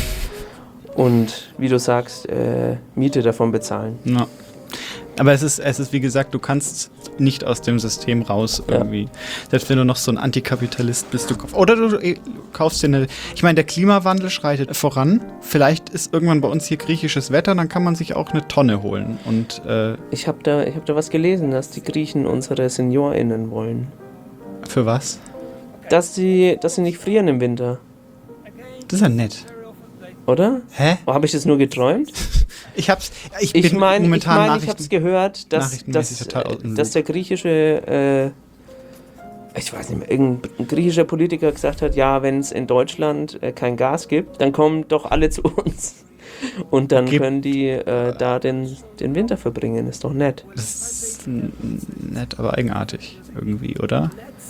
Und wie du sagst, äh, Miete davon bezahlen. Ja. Aber es ist, es ist, wie gesagt, du kannst nicht aus dem System raus Ja. irgendwie. Selbst wenn du noch so ein Antikapitalist bist. Du kauf, oder du eh, kaufst dir eine... Ich meine, der Klimawandel schreitet voran. Vielleicht ist irgendwann bei uns hier griechisches Wetter, dann kann man sich auch eine Tonne holen. Und äh, Ich habe da, ich hab da was gelesen, dass die Griechen unsere SeniorInnen wollen. für was? Dass sie, dass sie nicht frieren im Winter, Das ist ja nett. oder? Hä? Oh, habe ich das nur geträumt? Ich hab's... Ich, Ich bin meine, ich, momentan mein, ich Nachrichten... habe es gehört, dass, nachrichtenmäßig dass, total aus dem äh, dass der griechische, äh, ich weiß nicht mehr, irgendein griechischer Politiker gesagt hat, ja, wenn es in Deutschland äh, kein Gas gibt, dann kommen doch alle zu uns. Und dann Gib- können die äh, da den, den Winter verbringen. Ist doch nett. Das ist n- nett, aber eigenartig irgendwie, oder?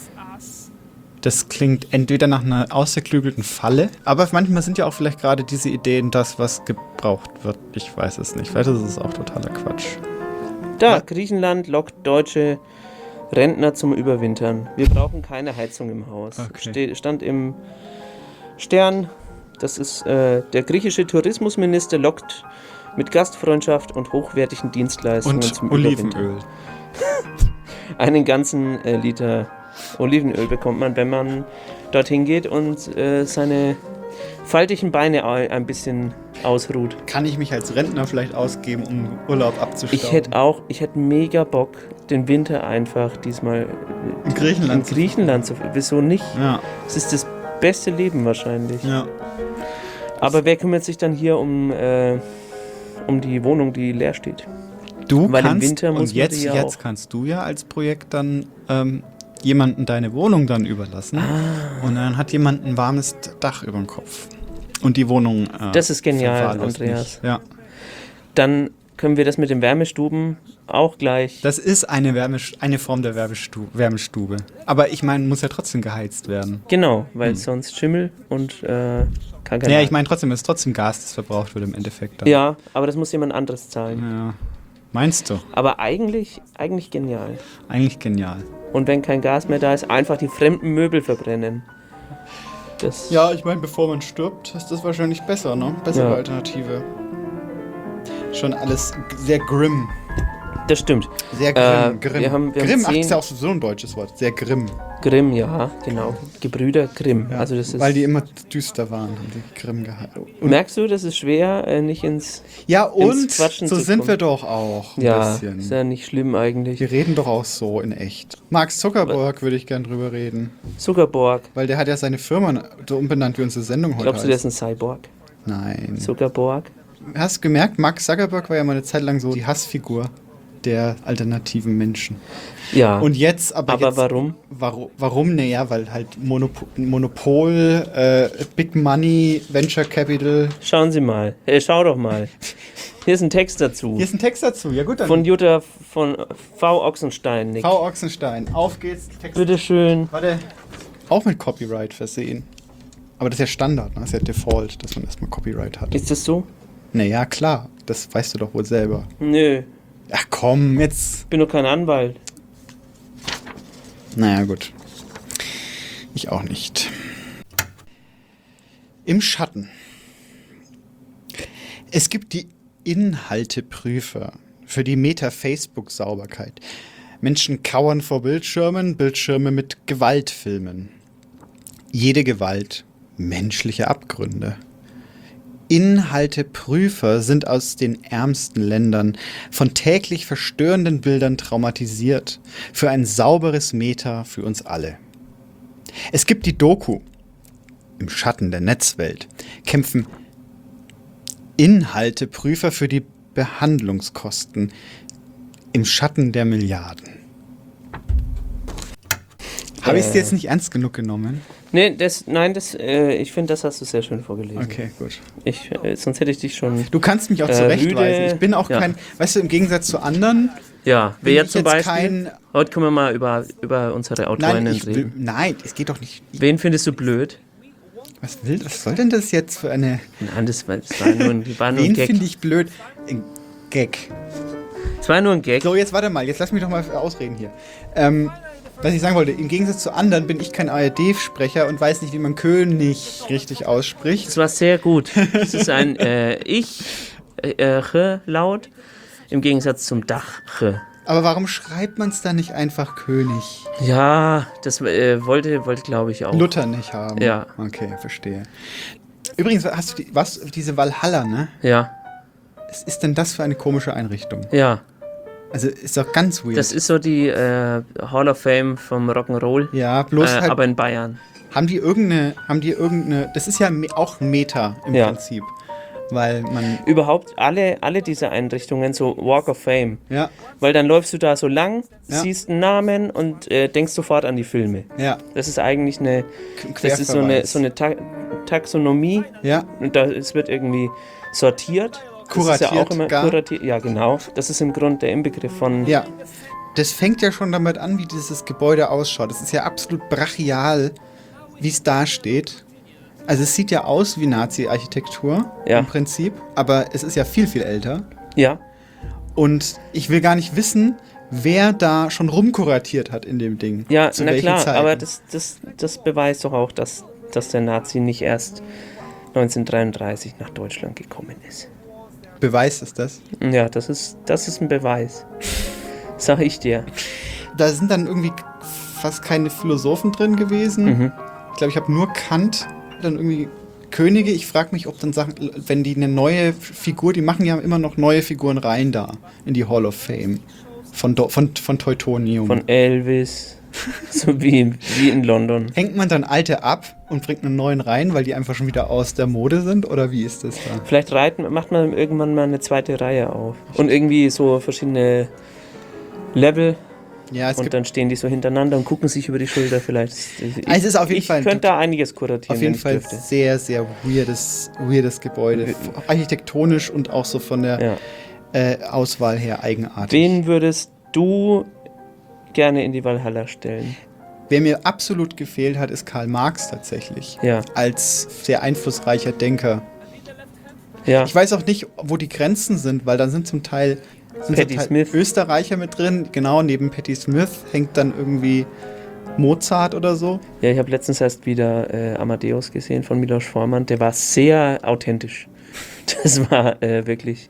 Das klingt entweder nach einer ausgeklügelten Falle, aber manchmal sind ja auch vielleicht gerade diese Ideen das, was gebraucht wird. Ich weiß es nicht. Vielleicht ist es auch totaler Quatsch. Da, Griechenland lockt deutsche Rentner zum Überwintern. Wir brauchen keine Heizung im Haus. Okay. Ste- stand im Stern. Das ist äh, der griechische Tourismusminister lockt mit Gastfreundschaft und hochwertigen Dienstleistungen Und zum Überwintern. Olivenöl. Einen ganzen äh, Liter Olivenöl bekommt man, wenn man dorthin geht und äh, seine faltigen Beine a- ein bisschen ausruht. Kann ich mich als Rentner vielleicht ausgeben, um Urlaub abzustauben? Ich hätte auch, ich hätte mega Bock, den Winter einfach diesmal In Griechenland in Griechenland zu. Wieso nicht? Ja, Es ist das beste Leben wahrscheinlich. ja. Aber wer kümmert sich dann hier um, äh, um die Wohnung, die leer steht? Du Weil im kannst, Winter muss und man jetzt, die ja jetzt auch- kannst du ja als Projekt dann ähm, jemanden deine Wohnung dann überlassen. Ah. Und dann hat jemand ein warmes Dach über dem Kopf. Und die Wohnung äh, Das ist genial, verwahrlost Andreas. nicht. Ja. Dann können wir das mit den Wärmestuben auch gleich. Das ist eine, Wärme, eine Form der Wärmestu Wärmestube. Aber ich meine, muss ja trotzdem geheizt werden. Genau, weil Hm. sonst Schimmel und äh, kann kein Ja, ich meine trotzdem, es ist trotzdem Gas, das verbraucht wird im Endeffekt. Dann. Ja, aber das muss jemand anderes zahlen. Ja. Meinst du? Aber eigentlich, eigentlich genial. Eigentlich genial. Und wenn kein Gas mehr da ist, einfach die fremden Möbel verbrennen. Das Ja, ich meine, bevor man stirbt, ist das wahrscheinlich besser, ne? Bessere Ja. Alternative. Schon alles sehr grimm. das stimmt. Sehr Äh, grimm. grimm. wir haben- wir haben grimm, ach, zehn- ist ja auch so ein deutsches Wort. Sehr grimm. Grimm, ja, genau. Gebrüder Grimm. Ja, Also das ist, weil die immer düster waren, haben die grimm gehalten. Und, merkst du, das ist schwer, äh, nicht ins... ja, und ins Quatschen so zu sind kommen. wir doch auch ein Ja, bisschen. ist ja nicht schlimm eigentlich. Wir reden doch auch so in echt. Mark Zuckerberg würde ich gern drüber reden. Zuckerborg. Weil der hat ja seine Firma so umbenannt wie unsere Sendung heute Glaubst du, der heißt. ist ein Cyborg? Nein. Zuckerborg? Hast du gemerkt, Mark Zuckerberg war ja mal eine Zeit lang so die Hassfigur der alternativen Menschen. Ja. Und jetzt, aber, aber jetzt, warum? Warum? Warum? Naja, weil halt Monopol, Monopol äh, Big Money, Venture Capital. Schauen Sie mal. Äh, schau doch mal. Hier ist ein Text dazu. Hier ist ein Text dazu. Ja gut, dann. Von Jutta von V. Ochsenstein, Nick. V. Ochsenstein. Auf geht's. Text. Bitteschön. Warte. Auch mit Copyright versehen. Aber das ist ja Standard, ne? Das ist ja Default, dass man erstmal Copyright hat. Ist das so? Naja, klar. Das weißt du doch wohl selber. Nö. Ach komm, jetzt. Bin doch kein Anwalt. Naja, gut. Ich auch nicht. Im Schatten. Es gibt die Inhalteprüfer für die Meta-Facebook-Sauberkeit. Menschen kauern vor Bildschirmen, Bildschirme mit Gewaltfilmen. Jede Gewalt menschliche Abgründe. Inhalteprüfer sind aus den ärmsten Ländern von täglich verstörenden Bildern traumatisiert. Für ein sauberes Meta für uns alle. Es gibt die Doku. Im Schatten der Netzwelt kämpfen Inhalteprüfer für die Behandlungskosten. Im Schatten der Milliarden. Habe ich es Äh. jetzt nicht ernst genug genommen? Nee, das, nein, das, äh, ich finde, das hast du sehr schön vorgelesen. Okay, gut. Ich, äh, sonst hätte ich dich schon... Du kannst mich auch Äh, zurechtweisen. Rüde- Ich bin auch ja. kein, weißt du, im Gegensatz zu anderen, Ja, bin wer ich zum jetzt Beispiel... kein. Heute können wir mal über, über unsere Nein, Autorinnen ich will, reden. nein, es geht doch nicht. Ich, Wen findest du blöd? was, will, was soll denn das jetzt für eine. Nein, das war, das war nur ein, war nur ein Wen Gag. finde ich blöd? Ein Gag. Das war nur ein Gag. So, jetzt warte mal, jetzt lass mich doch mal ausreden hier. Ähm, was ich sagen wollte, im Gegensatz zu anderen bin ich kein A R D-Sprecher und weiß nicht, wie man König richtig ausspricht. Das war sehr gut. Das ist ein äh, Ich, äh, äh, laut, im Gegensatz zum Dach. Aber warum schreibt man es dann nicht einfach König? Ja, das äh, wollte, wollte glaube ich auch. Luther nicht haben. Ja. Okay, verstehe. Übrigens, hast du die, was, diese Valhalla, ne? Ja, Was ist denn das für eine komische Einrichtung? ja. Also ist doch ganz weird. Das ist so die äh, Hall of Fame vom Rock'n'Roll, ja, bloß äh, halt, aber in Bayern. haben die irgendeine, haben die irgendeine, das ist ja me- auch ein Meta im Ja. Prinzip. weil man... Überhaupt alle, alle diese Einrichtungen, so Walk of Fame. Ja. Weil dann läufst du da so lang, Ja. siehst einen Namen und äh, denkst sofort an die Filme. Ja. Das ist eigentlich eine, das ist so eine, so eine Ta Taxonomie. Ja. Und da, es wird irgendwie sortiert. Kuratiert Das ist ja auch immer gar. kuratiert. Ja, genau. Das ist im Grunde der Inbegriff von... Ja. Das fängt ja schon damit an, wie dieses Gebäude ausschaut. Es ist ja absolut brachial, wie es da steht. Also es sieht ja aus wie Nazi-Architektur Ja. im Prinzip, aber es ist ja viel, viel älter. Ja. Und ich will gar nicht wissen, wer da schon rumkuratiert hat in dem Ding. Ja, Zu na welchen klar, Zeiten. aber das, das, das beweist doch auch, dass, dass der Nazi nicht erst neunzehnhundertdreiunddreißig nach Deutschland gekommen ist. Beweist es das? Ja, das ist, das ist ein Beweis. Sag ich dir. Da sind dann irgendwie fast keine Philosophen drin gewesen. Mhm. Ich glaube, ich habe nur Kant, dann irgendwie Könige. Ich frage mich, ob dann Sachen, wenn die eine neue Figur, die machen ja immer noch neue Figuren rein da in die Hall of Fame von, Do, von, von Teutonium. Von Elvis, so wie, wie in London. Hängt man dann alte ab und bringt einen neuen rein, weil die einfach schon wieder aus der Mode sind? Oder wie ist das da? Vielleicht reiten, macht man irgendwann mal eine zweite Reihe auf. Und irgendwie so verschiedene Level. Ja, es und gibt dann stehen die so hintereinander und gucken sich über die Schulter vielleicht. Ich, Also es ist auf jeden ich Fall- könnte da einiges kuratieren, auf jeden wenn ich Fall dürfte. sehr, sehr weirdes, weirdes Gebäude. Architektonisch und auch so von der Ja. äh, Auswahl her eigenartig. Wen würdest du gerne in die Valhalla stellen? Wer mir absolut gefehlt hat, ist Karl Marx tatsächlich. Ja. Als sehr einflussreicher Denker. Ja. Ich weiß auch nicht, wo die Grenzen sind, weil dann sind zum Teil, sind Patti zum Teil Smith. Österreicher mit drin. Genau, neben Patti Smith hängt dann irgendwie Mozart oder so. Ja, ich habe letztens erst wieder äh, Amadeus gesehen von Milos Forman. Der war sehr authentisch. Das war äh, wirklich...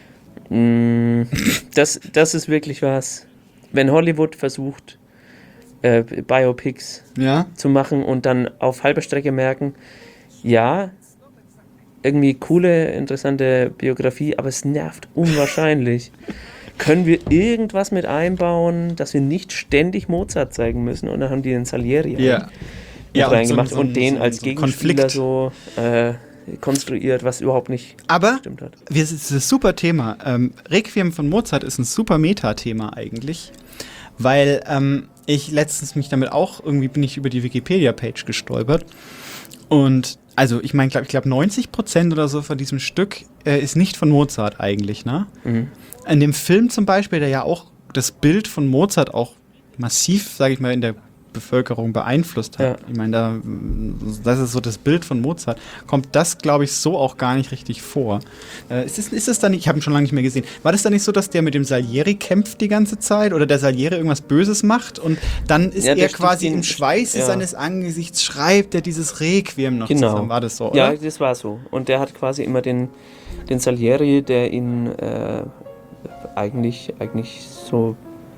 Mh, das, das ist wirklich was. Wenn Hollywood versucht, äh, Biopics Ja. zu machen und dann auf halber Strecke merken, ja, irgendwie coole, interessante Biografie, aber es nervt unwahrscheinlich. Können wir irgendwas mit einbauen, dass wir nicht ständig Mozart zeigen müssen? Und dann haben die den Salieri Ja. rein- Ja, und reingemacht so ein- so und, ein- den so ein- als so ein Gegenspieler Konflikt. so äh, konstruiert, was überhaupt nicht Aber gestimmt hat. wir- es ist ein super Thema. Ähm, Requiem von Mozart ist ein super Meta-Thema eigentlich, weil ähm, ich letztens mich damit auch, irgendwie bin ich über die Wikipedia-Page gestolpert und also ich meine, glaub, ich glaube neunzig Prozent oder so von diesem Stück äh, ist nicht von Mozart eigentlich, ne? Mhm. In dem Film zum Beispiel, der ja auch das Bild von Mozart auch massiv, sage ich mal, in der Bevölkerung beeinflusst hat. Ja. Ich meine, da, das ist so das Bild von Mozart. Kommt das, glaube ich, so auch gar nicht richtig vor. Äh, ist, es, ist es dann nicht, ich habe ihn schon lange nicht mehr gesehen, war das dann nicht so, dass der mit dem Salieri kämpft die ganze Zeit oder der Salieri irgendwas Böses macht und dann ist Ja, der er quasi sticht ihn- im Schweiße ja. seines Angesichts schreibt er dieses Requiem noch Genau. zusammen. War das so, oder? Ja, das war so. Und der hat quasi immer den, den Salieri, der ihn äh, eigentlich, eigentlich so,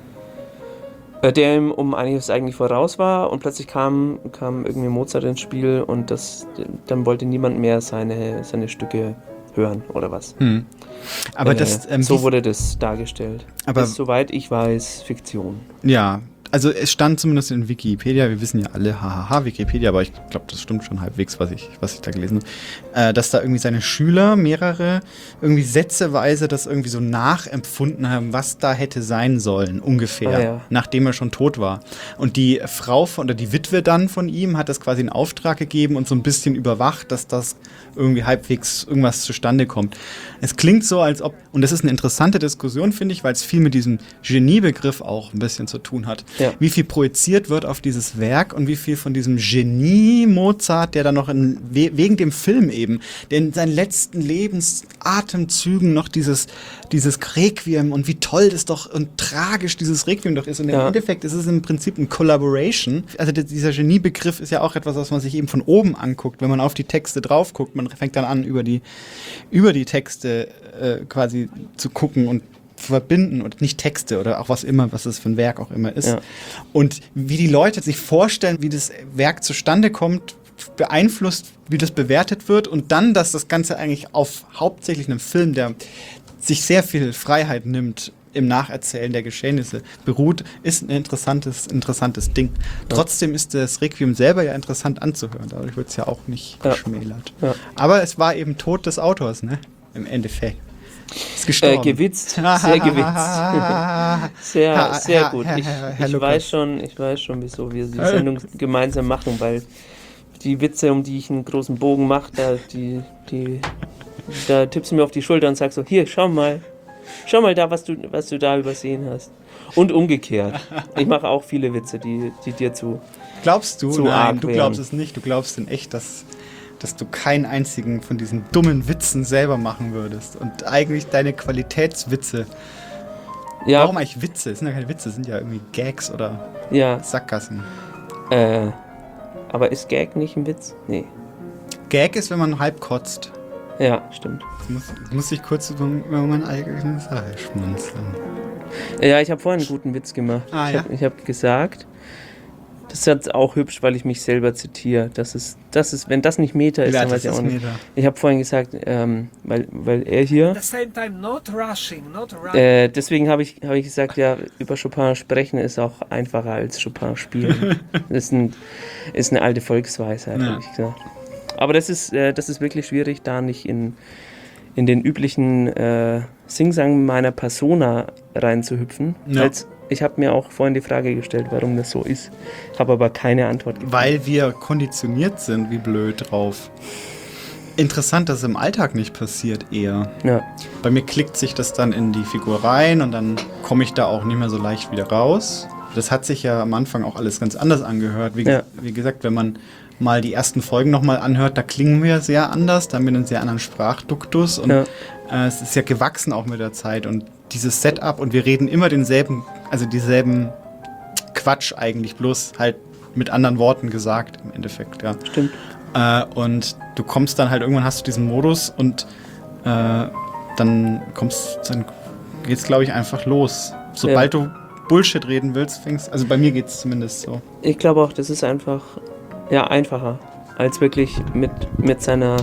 äh, der ihm um einiges eigentlich voraus war und plötzlich kam, kam irgendwie Mozart ins Spiel und das, dann wollte niemand mehr seine, seine Stücke hören oder was. Hm. Aber äh, das, ähm, so wie- wurde das dargestellt. Aber- Das ist, soweit ich weiß, Fiktion. Ja, also es stand zumindest in Wikipedia, wir wissen ja alle, hahaha, Wikipedia, aber ich glaube, das stimmt schon halbwegs, was ich, was ich da gelesen habe, äh, dass da irgendwie seine Schüler mehrere irgendwie sätzeweise das irgendwie so nachempfunden haben, was da hätte sein sollen, ungefähr, Ah, ja. nachdem er schon tot war. Und die Frau von, oder die Witwe dann von ihm hat das quasi in Auftrag gegeben und so ein bisschen überwacht, dass das irgendwie halbwegs irgendwas zustande kommt. Es klingt so, als ob, und das ist eine interessante Diskussion, finde ich, weil es viel mit diesem Geniebegriff auch ein bisschen zu tun hat. Ja. Wie viel projiziert wird auf dieses Werk und wie viel von diesem Genie Mozart, der dann noch in, we, wegen dem Film eben, der in seinen letzten Lebensatemzügen noch dieses, dieses Requiem und wie toll das doch und tragisch dieses Requiem doch ist. Und im Ja. Endeffekt ist es im Prinzip ein Collaboration. Also der, dieser Geniebegriff ist ja auch etwas, was man sich eben von oben anguckt, wenn man auf die Texte drauf guckt. Man fängt dann an, über die, über die Texte äh, quasi zu gucken und verbinden und nicht Texte oder auch was immer, was es für ein Werk auch immer ist. Ja. Und wie die Leute sich vorstellen, wie das Werk zustande kommt, beeinflusst, wie das bewertet wird und dann, dass das Ganze eigentlich auf hauptsächlich einem Film, der sich sehr viel Freiheit nimmt im Nacherzählen der Geschehnisse beruht, ist ein interessantes, interessantes Ding. Trotzdem ist das Requiem selber ja interessant anzuhören, dadurch wird es ja auch nicht Ja. geschmälert. Ja. Aber es war eben Tod des Autors, ne? im Endeffekt. Ist gestorben. Äh, gewitzt, sehr gewitzt. sehr, sehr gut. Ich, ich weiß schon, ich weiß schon, wieso wir die Sendung gemeinsam machen, weil die Witze, um die ich einen großen Bogen mache, da, die, die, da tippst du mir auf die Schulter und sagst so, hier, schau mal, schau mal da, was du, was du da übersehen hast. Und umgekehrt. Ich mache auch viele Witze, die, die dir zu Glaubst du? zu Nein, arg du wären. glaubst es nicht. Du glaubst in echt, dass, dass du keinen einzigen von diesen dummen Witzen selber machen würdest. Und eigentlich deine Qualitätswitze. Ja, Warum eigentlich Witze? Es sind ja keine Witze, es sind ja irgendwie Gags oder ja, Sackgassen. äh, aber ist Gag nicht ein Witz? Nee. Gag ist, wenn man halb kotzt. Ja, stimmt. Jetzt muss, jetzt muss ich kurz über, über mein eigenes Ei schmunzeln. Ja, ich habe vorhin einen guten Witz gemacht. Ah, ich ja? habe hab gesagt, das ist jetzt auch hübsch, weil ich mich selber zitiere. Das ist, das ist, wenn das nicht Meta ist, Ja, dann das weiß ich ist auch nicht. Meta. Ich habe vorhin gesagt, ähm, weil, weil er hier, At the same time, not rushing, not rushing. äh, deswegen habe ich, hab ich gesagt, ja, über Chopin sprechen ist auch einfacher als Chopin spielen. Das ist, ein, ist eine alte Volksweisheit, Ja. habe ich gesagt. Aber das ist, äh, das ist wirklich schwierig, da nicht in, in den üblichen äh, Singsang meiner Persona reinzuhüpfen. Ja. Als, ich habe mir auch vorhin die Frage gestellt, warum das so ist, habe aber keine Antwort gegeben. Weil wir konditioniert sind, wie blöd drauf. Interessant, dass es im Alltag nicht passiert, eher. Ja, Bei mir klickt sich das dann in die Figur rein und dann komme ich da auch nicht mehr so leicht wieder raus. Das hat sich ja am Anfang auch alles ganz anders angehört. Wie, Ja. wie gesagt, wenn man mal die ersten Folgen nochmal anhört, da klingen wir sehr anders, da haben wir einen sehr anderen Sprachduktus und Ja. äh, es ist ja gewachsen auch mit der Zeit und dieses Setup und wir reden immer denselben, also dieselben Quatsch eigentlich, bloß halt mit anderen Worten gesagt im Endeffekt, ja. stimmt. Äh, und du kommst dann halt, irgendwann hast du diesen Modus und äh, dann kommst, dann geht's, glaube ich, einfach los. Sobald Ja. du Bullshit reden willst, fängst, also bei mir geht's zumindest so. Ich glaube auch, das ist einfach ja, einfacher, als wirklich mit, mit seiner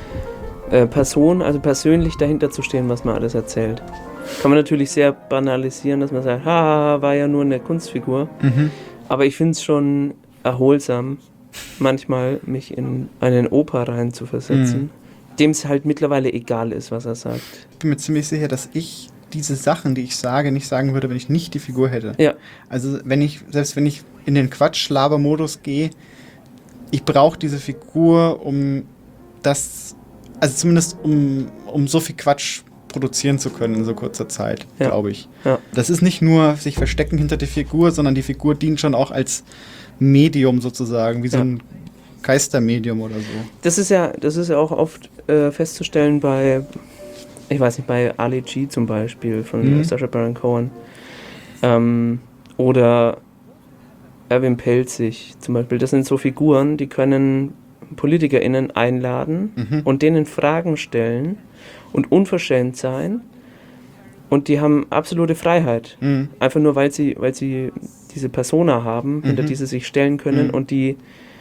äh, Person, also persönlich dahinter zu stehen, was man alles erzählt. Kann man natürlich sehr banalisieren, dass man sagt, haha, war ja nur eine Kunstfigur. Mhm. Aber ich finde es schon erholsam, manchmal mich in einen Oper rein zu versetzen, Mhm. dem es halt mittlerweile egal ist, was er sagt. Ich bin mir ziemlich sicher, dass ich diese Sachen, die ich sage, nicht sagen würde, wenn ich nicht die Figur hätte. Ja, Also wenn ich, selbst wenn ich in den Quatsch-Laber-Modus gehe, ich brauche diese Figur, um das, also zumindest um, um so viel Quatsch produzieren zu können in so kurzer Zeit, Ja. glaube ich. Ja. Das ist nicht nur sich verstecken hinter der Figur, sondern die Figur dient schon auch als Medium sozusagen, wie so Ja. ein Geistermedium oder so. das ist ja, das ist ja auch oft äh, festzustellen bei, ich weiß nicht, bei Ali G zum Beispiel von Mhm. Sacha Baron Cohen. Ähm, oder Erwin Pelzig zum Beispiel. Das sind so Figuren, die können PolitikerInnen einladen Mhm. und denen Fragen stellen und unverschämt sein. Und die haben absolute Freiheit. Mhm. Einfach nur, weil sie, weil sie diese Persona haben, hinter Mhm. die sie sich stellen können Mhm. und die,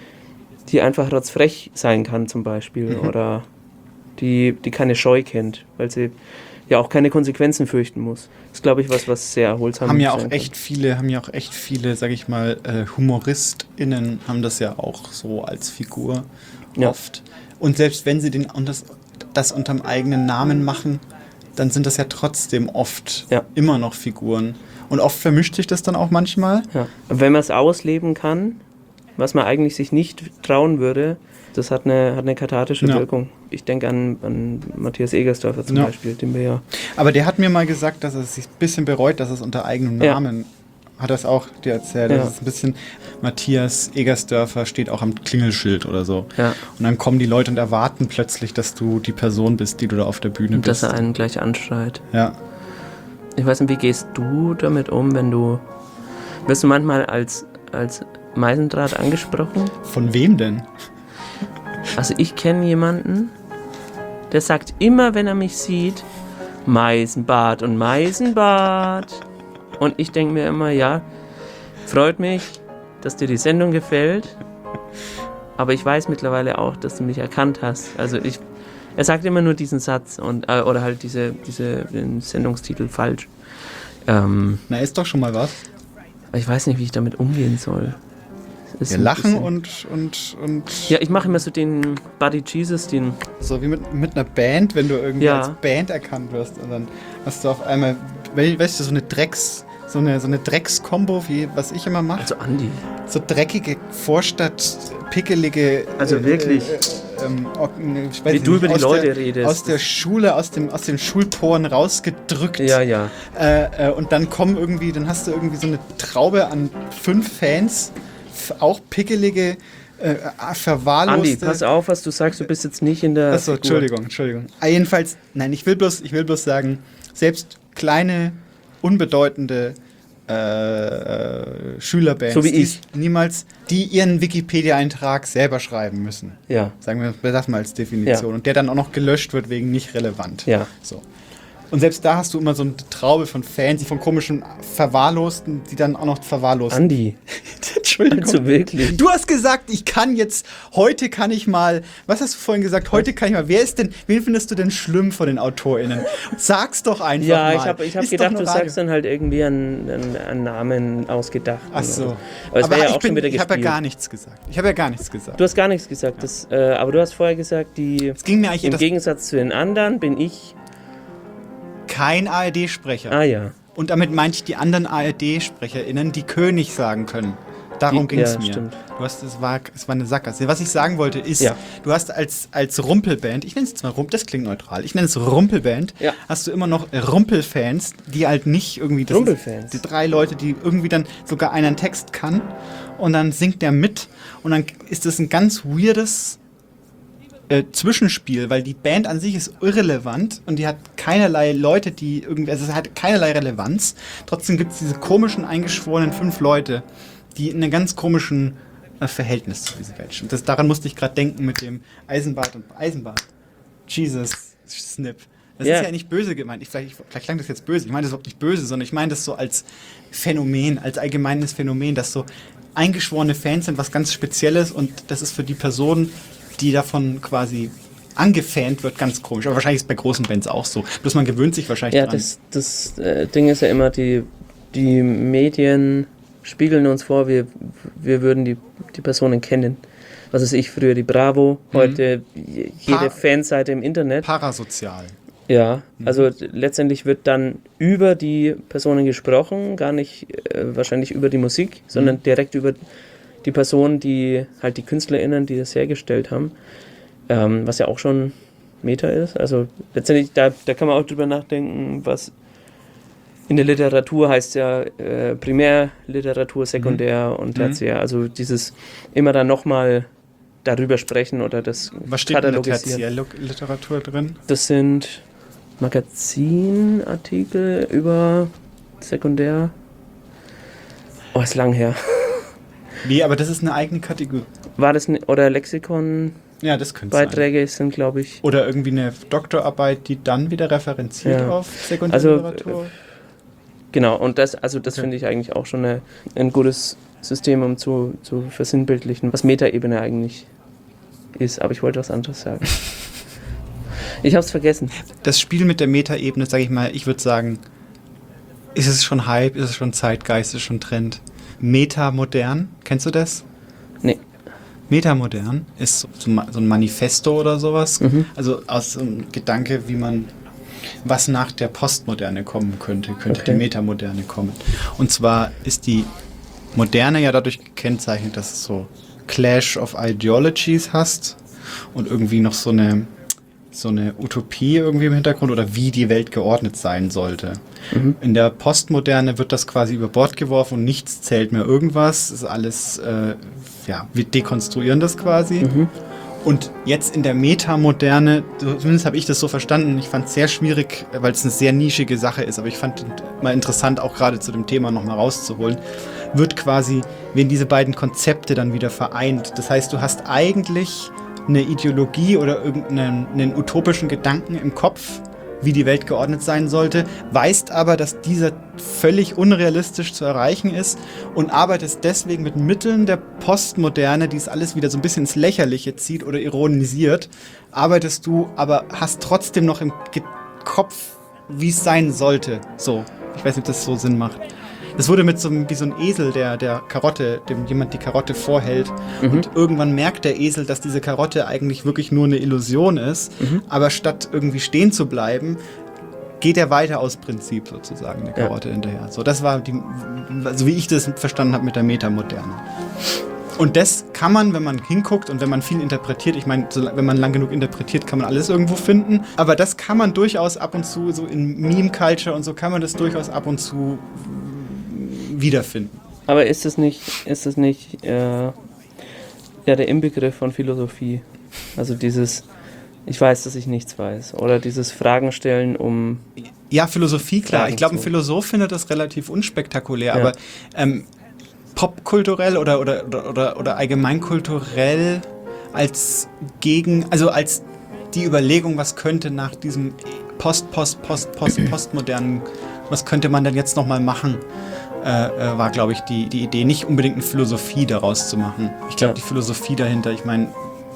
die einfach rotzfrech sein kann zum Beispiel. Mhm. Oder die, die keine Scheu kennt, weil sie ja auch keine Konsequenzen fürchten muss. Das ist, glaube ich, was, was sehr erholsam Haben ja sein auch kann. echt viele, haben ja auch echt viele, sag ich mal, äh, HumoristInnen haben das ja auch so als Figur Ja. oft. Und selbst wenn sie den, und das, das unterm eigenen Namen machen, dann sind das ja trotzdem oft Ja. immer noch Figuren. Und oft vermischt sich das dann auch manchmal. Ja. Wenn man es ausleben kann, was man eigentlich sich nicht trauen würde, das hat eine, hat eine kathartische Ja. Wirkung. Ich denke an, an Matthias Egersdörfer zum Ja. Beispiel, den wir ja... Aber der hat mir mal gesagt, dass er sich ein bisschen bereut, dass es unter eigenem Ja. Namen, hat er es auch dir erzählt. Ja. Das ist ein bisschen, Matthias Egersdörfer steht auch am Klingelschild oder so. Ja. Und dann kommen die Leute und erwarten plötzlich, dass du die Person bist, die du da auf der Bühne Und dass bist. er einen gleich anschreit. Ja. Ich weiß nicht, wie gehst du damit um, wenn du... Wirst du manchmal als, als Meisendraht angesprochen? Von wem denn? Also ich kenne jemanden, der sagt immer, wenn er mich sieht, Meisenbart und Meisenbart. Und ich denke mir immer, ja, freut mich, dass dir die Sendung gefällt. Aber ich weiß mittlerweile auch, dass du mich erkannt hast. Also ich, er sagt immer nur diesen Satz und äh, oder halt diese, diese den Sendungstitel falsch. Ähm, Na, ist doch schon mal was. ich weiß nicht, wie ich damit umgehen soll. ist Wir ein lachen bisschen- und, und, und Ja, ich mache immer so den Buddy Jesus, den. so wie mit, mit einer Band, wenn du irgendwie Ja. als Band erkannt wirst und dann hast du auf einmal, we- weißt du, so eine Drecks, so eine, so eine Drecks-Kombo, wie was ich immer mache. Also Andi. So dreckige Vorstadt, pickelige. Also wirklich. Äh, äh, ähm, ok- ne, ich weiß Wie nicht, du über die aus Leute der, redest. Aus der Schule, aus dem, aus den Schulporen rausgedrückt. Ja, ja. Äh, äh, und dann kommen irgendwie, dann hast du irgendwie so eine Traube an fünf Fans, f- auch pickelige, äh, verwahrloste. Andi, pass auf, was du sagst, du bist jetzt nicht in der. Achso, Figur. Entschuldigung, Entschuldigung. Ah, jedenfalls, nein, ich will bloß, ich will bloß sagen, selbst kleine, unbedeutende äh, äh, Schülerbands, So wie die ich. niemals, die ihren Wikipedia-Eintrag selber schreiben müssen. Ja. Sagen wir das mal als Definition. Ja. Und der dann auch noch gelöscht wird wegen nicht relevant. Ja. So. Und selbst da hast du immer so eine Traube von Fans, die von komischen Verwahrlosten, die dann auch noch verwahrlosten. Andi. Entschuldigung. Also wirklich. Du hast gesagt, ich kann jetzt, heute kann ich mal, was hast du vorhin gesagt, heute kann ich mal, wer ist denn, wen findest du denn schlimm von den AutorInnen? Sag's doch einfach Ja, mal. ich habe ich hab Ist gedacht, doch du nur Radio. sagst dann halt irgendwie einen, einen, einen Namen ausgedacht. Ach so. Aber es wäre ja ich auch schon wieder ich habe ja gespielt. gar nichts gesagt. Ich habe ja gar nichts gesagt. Du hast gar nichts gesagt, das, äh, aber du hast vorher gesagt, die, Es ging mir eigentlich im das, Gegensatz zu den anderen bin ich. kein A R D-Sprecher. Ah ja. Und damit meinte ich die anderen A R D-SprecherInnen, die König sagen können. Darum Die- ging es ja, mir. stimmt. Du hast, es war, es war eine Sackgasse. Was ich sagen wollte ist, Ja. du hast als, als Rumpelband, ich nenne es jetzt mal Rumpel, das klingt neutral, ich nenne es Rumpelband, Ja. hast du immer noch Rumpelfans, die halt nicht irgendwie, das Rumpelfans. sind die drei Leute, die irgendwie dann sogar einen Text kann und dann singt der mit und dann ist das ein ganz weirdes äh, Zwischenspiel, weil die Band an sich ist irrelevant und die hat keinerlei Leute, die irgendwie, also es hat keinerlei Relevanz. Trotzdem gibt es diese komischen, eingeschworenen fünf Leute, die in einem ganz komischen äh, Verhältnis zu dieser Welt stehen. Das, daran musste ich gerade denken mit dem Eisenbart und Eisenbart. Jesus, Snip. Das Ja. ist ja nicht böse gemeint. Ich, vielleicht, vielleicht klang das jetzt böse. Ich meine das überhaupt nicht böse, sondern ich meine das so als Phänomen, als allgemeines Phänomen, dass so eingeschworene Fans sind was ganz Spezielles und das ist für die Person, die davon quasi angefant wird, ganz komisch. Aber wahrscheinlich ist es bei großen Bands auch so. Bloß man gewöhnt sich wahrscheinlich Ja, dran. das, das äh, Ding ist ja immer, die, die Medien spiegeln uns vor, wir, wir würden die, die Personen kennen. Was weiß ich, früher die Bravo, heute je- jede Pa- Fanseite im Internet. Parasozial. Ja, also d- letztendlich wird dann über die Personen gesprochen, gar nicht äh, wahrscheinlich über die Musik, sondern direkt über die Personen, die halt die KünstlerInnen, die das hergestellt haben, ähm, was ja auch schon Meta ist. Also letztendlich, da, da kann man auch drüber nachdenken, was in der Literatur heißt ja äh, Primärliteratur, Sekundär und Tertiär. Also dieses immer dann nochmal darüber sprechen oder das Was steht in der katalogisieren. Tertiärliteratur drin? Das sind Magazinartikel über Sekundär. Oh, ist lang her. Wie, aber das ist eine eigene Kategorie. War das ne, oder Lexikon-Beiträge Ja, das könnte sein. sind, glaube ich. Oder irgendwie eine Doktorarbeit, die dann wieder referenziert Ja. auf Also, Sekundärliteratur. Genau, und das, also das Okay. finde ich eigentlich auch schon eine, ein gutes System, um zu, zu versinnbildlichen, was Metaebene eigentlich ist. Aber ich wollte was anderes sagen. Ich habe es vergessen. Das Spiel mit der Metaebene, sage ich mal, ich würde sagen, ist es schon Hype, ist es schon Zeitgeist, ist es schon Trend. Metamodern, kennst du das? Nee. Metamodern ist so, so ma- so ein Manifesto oder sowas. Mhm. Also aus so einem Gedanke, wie man, was nach der Postmoderne kommen könnte, könnte Okay. die Metamoderne kommen. Und zwar ist die Moderne ja dadurch gekennzeichnet, dass es so Clash of Ideologies hast und irgendwie noch so eine so eine Utopie irgendwie im Hintergrund oder wie die Welt geordnet sein sollte. Mhm. In der Postmoderne wird das quasi über Bord geworfen und nichts zählt mehr irgendwas. Ist alles, äh, ja, wir dekonstruieren das quasi. Mhm. Und jetzt in der Metamoderne, so- zumindest habe ich das so verstanden, ich fand es sehr schwierig, weil es eine sehr nischige Sache ist, aber ich fand mal interessant, auch gerade zu dem Thema nochmal rauszuholen, wird quasi, wenn diese beiden Konzepte dann wieder vereint. Das heißt, du hast eigentlich eine Ideologie oder irgendeinen einen utopischen Gedanken im Kopf, wie die Welt geordnet sein sollte, weißt aber, dass dieser völlig unrealistisch zu erreichen ist und arbeitest deswegen mit Mitteln der Postmoderne, die es alles wieder so ein bisschen ins Lächerliche zieht oder ironisiert, arbeitest du, aber hast trotzdem noch im Ge- Kopf, wie es sein sollte. So, ich weiß nicht, ob das so Sinn macht. Das wurde mit so einem, wie so ein Esel, der, der Karotte, dem jemand die Karotte vorhält. Mhm. Und irgendwann merkt der Esel, dass diese Karotte eigentlich wirklich nur eine Illusion ist. Mhm. Aber statt irgendwie stehen zu bleiben, geht er weiter aus Prinzip sozusagen, der Karotte ja. hinterher. So, das war die, also wie ich das verstanden habe mit der Metamoderne. Und das kann man, wenn man hinguckt und wenn man viel interpretiert, ich meine, so, wenn man lang genug interpretiert, kann man alles irgendwo finden, aber das kann man durchaus ab und zu, so in Meme-Culture und so, kann man das durchaus ab und zu wiederfinden. Aber ist es nicht, ist es nicht äh, ja, der Inbegriff von Philosophie? Also dieses, ich weiß, dass ich nichts weiß. Oder dieses Fragen stellen, um... Ja, Philosophie, klar. Fragen ich glaube, ein zu. Philosoph findet das relativ unspektakulär, Ja. aber ähm, popkulturell oder, oder, oder, oder, oder allgemeinkulturell als gegen, also als die Überlegung, was könnte nach diesem Post, Post, Post, Post, Postmodernen, was könnte man denn jetzt nochmal machen, äh, äh, war, glaube ich, die, die Idee, nicht unbedingt eine Philosophie daraus zu machen. Ich glaube, Ja. die Philosophie dahinter, ich meine,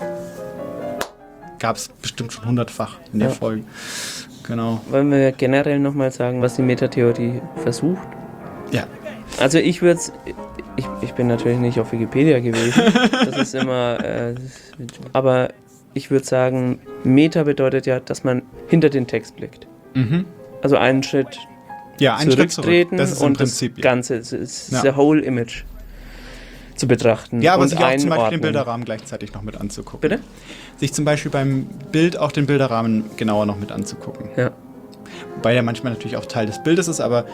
gab es bestimmt schon hundertfach in der Ja. Folge. Genau. Wollen wir generell nochmal sagen, was die Metatheorie versucht? Ja. Also ich würde es, ich, ich bin natürlich nicht auf Wikipedia gewesen, das ist immer, äh, aber ich würde sagen, Meta bedeutet ja, dass man hinter den Text blickt. Mhm. Also einen Schritt Ja, einen Schritt zurück. zurücktreten Das ist im und Prinzip, das ja. Ganze, das ist Ja. the whole image zu betrachten. Ja, aber und sich auch zum Beispiel den einordnen. Bilderrahmen gleichzeitig noch mit anzugucken. Bitte? Sich zum Beispiel beim Bild auch den Bilderrahmen genauer noch mit anzugucken. Ja. Wobei der manchmal natürlich auch Teil des Bildes ist, aber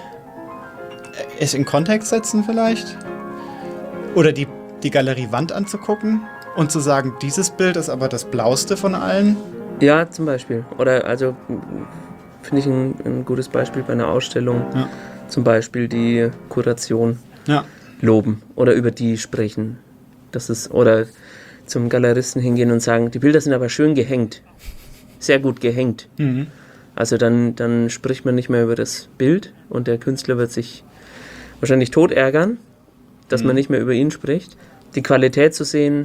es in Kontext setzen vielleicht. Oder die, die Galeriewand anzugucken und zu sagen, dieses Bild ist aber das blauste von allen. Ja, zum Beispiel. Oder also finde ich ein, ein gutes Beispiel bei einer Ausstellung. Ja. Zum Beispiel die Kuration Ja. loben oder über die sprechen. Das ist, oder zum Galeristen hingehen und sagen, die Bilder sind aber schön gehängt. Sehr gut gehängt. Mhm. Also dann, dann spricht man nicht mehr über das Bild und der Künstler wird sich wahrscheinlich tot ärgern, dass Mhm. man nicht mehr über ihn spricht. Die Qualität zu sehen,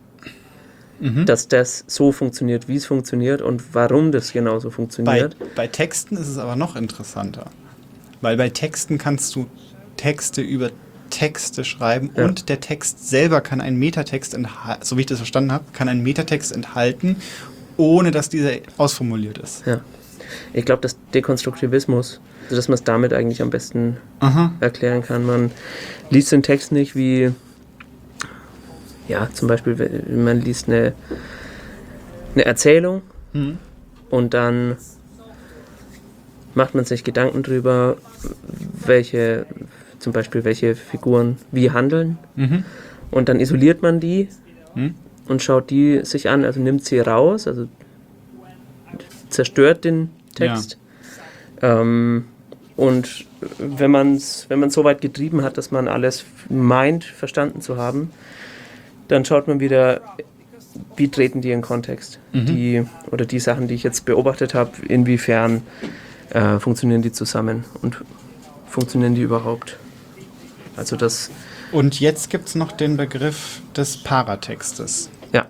Mhm. dass das so funktioniert, wie es funktioniert und warum das genauso Bei, funktioniert. bei Texten ist es aber noch interessanter. Weil bei Texten kannst du Texte über Texte schreiben Ja. und der Text selber kann einen Metatext enthalten, so wie ich das verstanden habe, kann einen Metatext enthalten, ohne dass dieser ausformuliert ist. Ja. Ich glaube, dass Dekonstruktivismus, also dass man es damit eigentlich am besten Aha. erklären kann. Man liest den Text nicht wie, ja, zum Beispiel, wenn man liest eine, eine Erzählung Mhm. und dann macht man sich Gedanken drüber, welche, zum Beispiel welche Figuren wie handeln Mhm. und dann isoliert man die Mhm. und schaut die sich an, also nimmt sie raus, also zerstört den Text. Ähm, und wenn man es wenn man so weit getrieben hat, dass man alles meint, verstanden zu haben, dann schaut man wieder, wie treten die in Kontext. Mhm. Die, oder die Sachen, die ich jetzt beobachtet habe, inwiefern äh, funktionieren die zusammen und funktionieren die überhaupt. Also das, Und jetzt gibt es noch den Begriff des Paratextes. ja,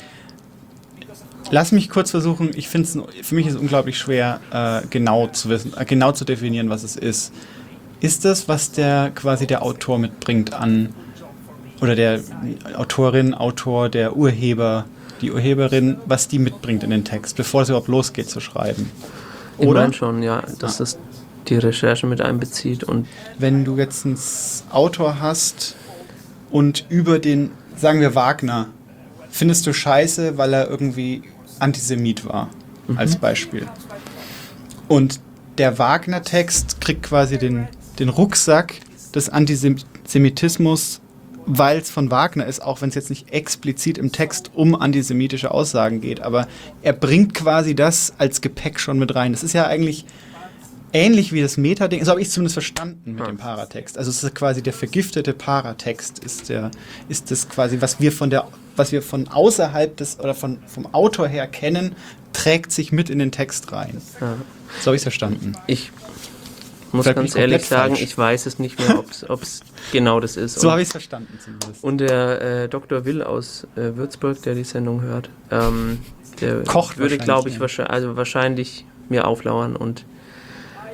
Lass mich kurz versuchen, ich finde es, für mich ist es unglaublich schwer, äh, genau zu wissen, äh, genau zu definieren, was es ist. Ist das, was der quasi der Autor mitbringt an, oder der Autorin, Autor, der Urheber, die Urheberin, was die mitbringt in den Text, bevor es überhaupt losgeht zu schreiben? ich Oder? meine schon, ja, dass das die Recherche mit einbezieht und Wenn du jetzt einen Autor hast und über den, sagen wir Wagner, findest du scheiße, weil er irgendwie Antisemit war, Mhm. als Beispiel. Und der Wagner-Text kriegt quasi den, den Rucksack des Antisemitismus, weil es von Wagner ist, auch wenn es jetzt nicht explizit im Text um antisemitische Aussagen geht, aber er bringt quasi das als Gepäck schon mit rein. Das ist ja eigentlich ähnlich wie das Meta-Ding, so habe ich es zumindest verstanden mit Ja. dem Paratext. Also es ist quasi der vergiftete Paratext, ist der, ist das quasi, was wir von der, was wir von außerhalb des oder von, vom Autor her kennen, trägt sich mit in den Text rein. ja. So habe ich es verstanden. Ich muss Vielleicht bin ganz ich ehrlich komplett sagen, falsch. ich weiß es nicht mehr, ob es genau das ist. So Und- habe ich es verstanden zumindest. Und der äh, Doktor Will aus äh, Würzburg, der die Sendung hört, ähm, der Kocht würde, wahrscheinlich, glaube ich, ja. wahrscheinlich, also wahrscheinlich mir auflauern und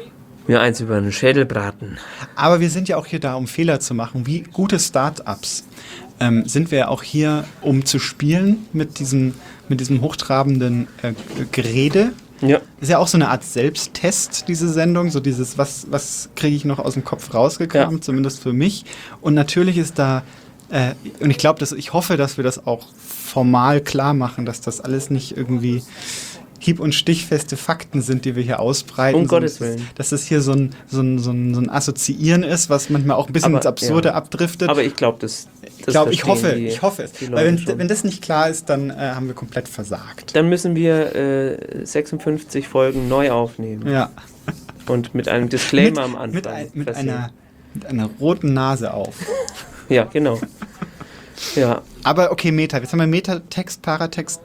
mir eins über den Schädel braten. Aber wir sind ja auch hier da, um Fehler zu machen, wie gute Start-ups. Ähm, sind wir auch hier, um zu spielen mit diesem, mit diesem hochtrabenden äh, Gerede. Ja. Ist ja auch so eine Art Selbsttest, diese Sendung, so dieses, was, was kriege ich noch aus dem Kopf rausgekramt, ja. Zumindest für mich. Und natürlich ist da, äh, und ich glaube, dass ich hoffe, dass wir das auch formal klar machen, dass das alles nicht irgendwie hieb- und stichfeste Fakten sind, die wir hier ausbreiten. Um Gottes Willen. Dass das hier so ein, so, ein, so, ein, so ein Assoziieren ist, was manchmal auch ein bisschen aber, ins Absurde ja. abdriftet. Aber ich glaube, das, das ich, glaub, ich hoffe, die, ich hoffe es. Weil wenn, wenn das nicht klar ist, dann äh, haben wir komplett versagt. Dann müssen wir äh, sechsundfünfzig Folgen neu aufnehmen. Ja. Und mit einem Disclaimer mit, am Anfang. Mit, ein, mit, einer, mit einer roten Nase auf. Ja, genau. Ja. Aber okay, Meta. Jetzt haben wir Metatext, Paratext.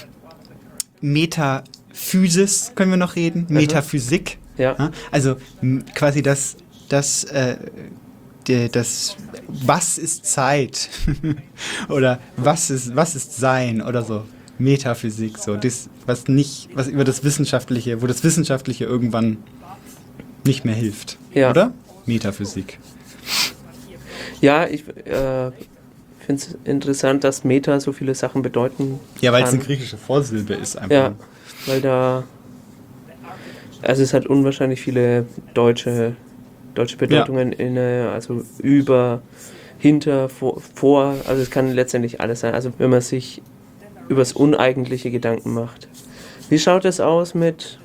Metaphysis können wir noch reden. Mhm. Metaphysik. Ja. Also m- quasi das, das, äh, de, das, was ist Zeit? Oder was ist, was ist Sein? Oder so. Metaphysik, so. Das, was nicht, was über das Wissenschaftliche, wo das Wissenschaftliche irgendwann nicht mehr hilft. Ja. Oder? Metaphysik. Ja, ich äh, finde es interessant, dass Meta so viele Sachen bedeuten Ja, weil es kann. eine griechische Vorsilbe ist einfach. Ja, weil da, also es hat unwahrscheinlich viele deutsche, deutsche Bedeutungen ja. inne, also über, hinter, vor, vor, also es kann letztendlich alles sein, also wenn man sich über das Uneigentliche Gedanken macht. Wie schaut es aus mit,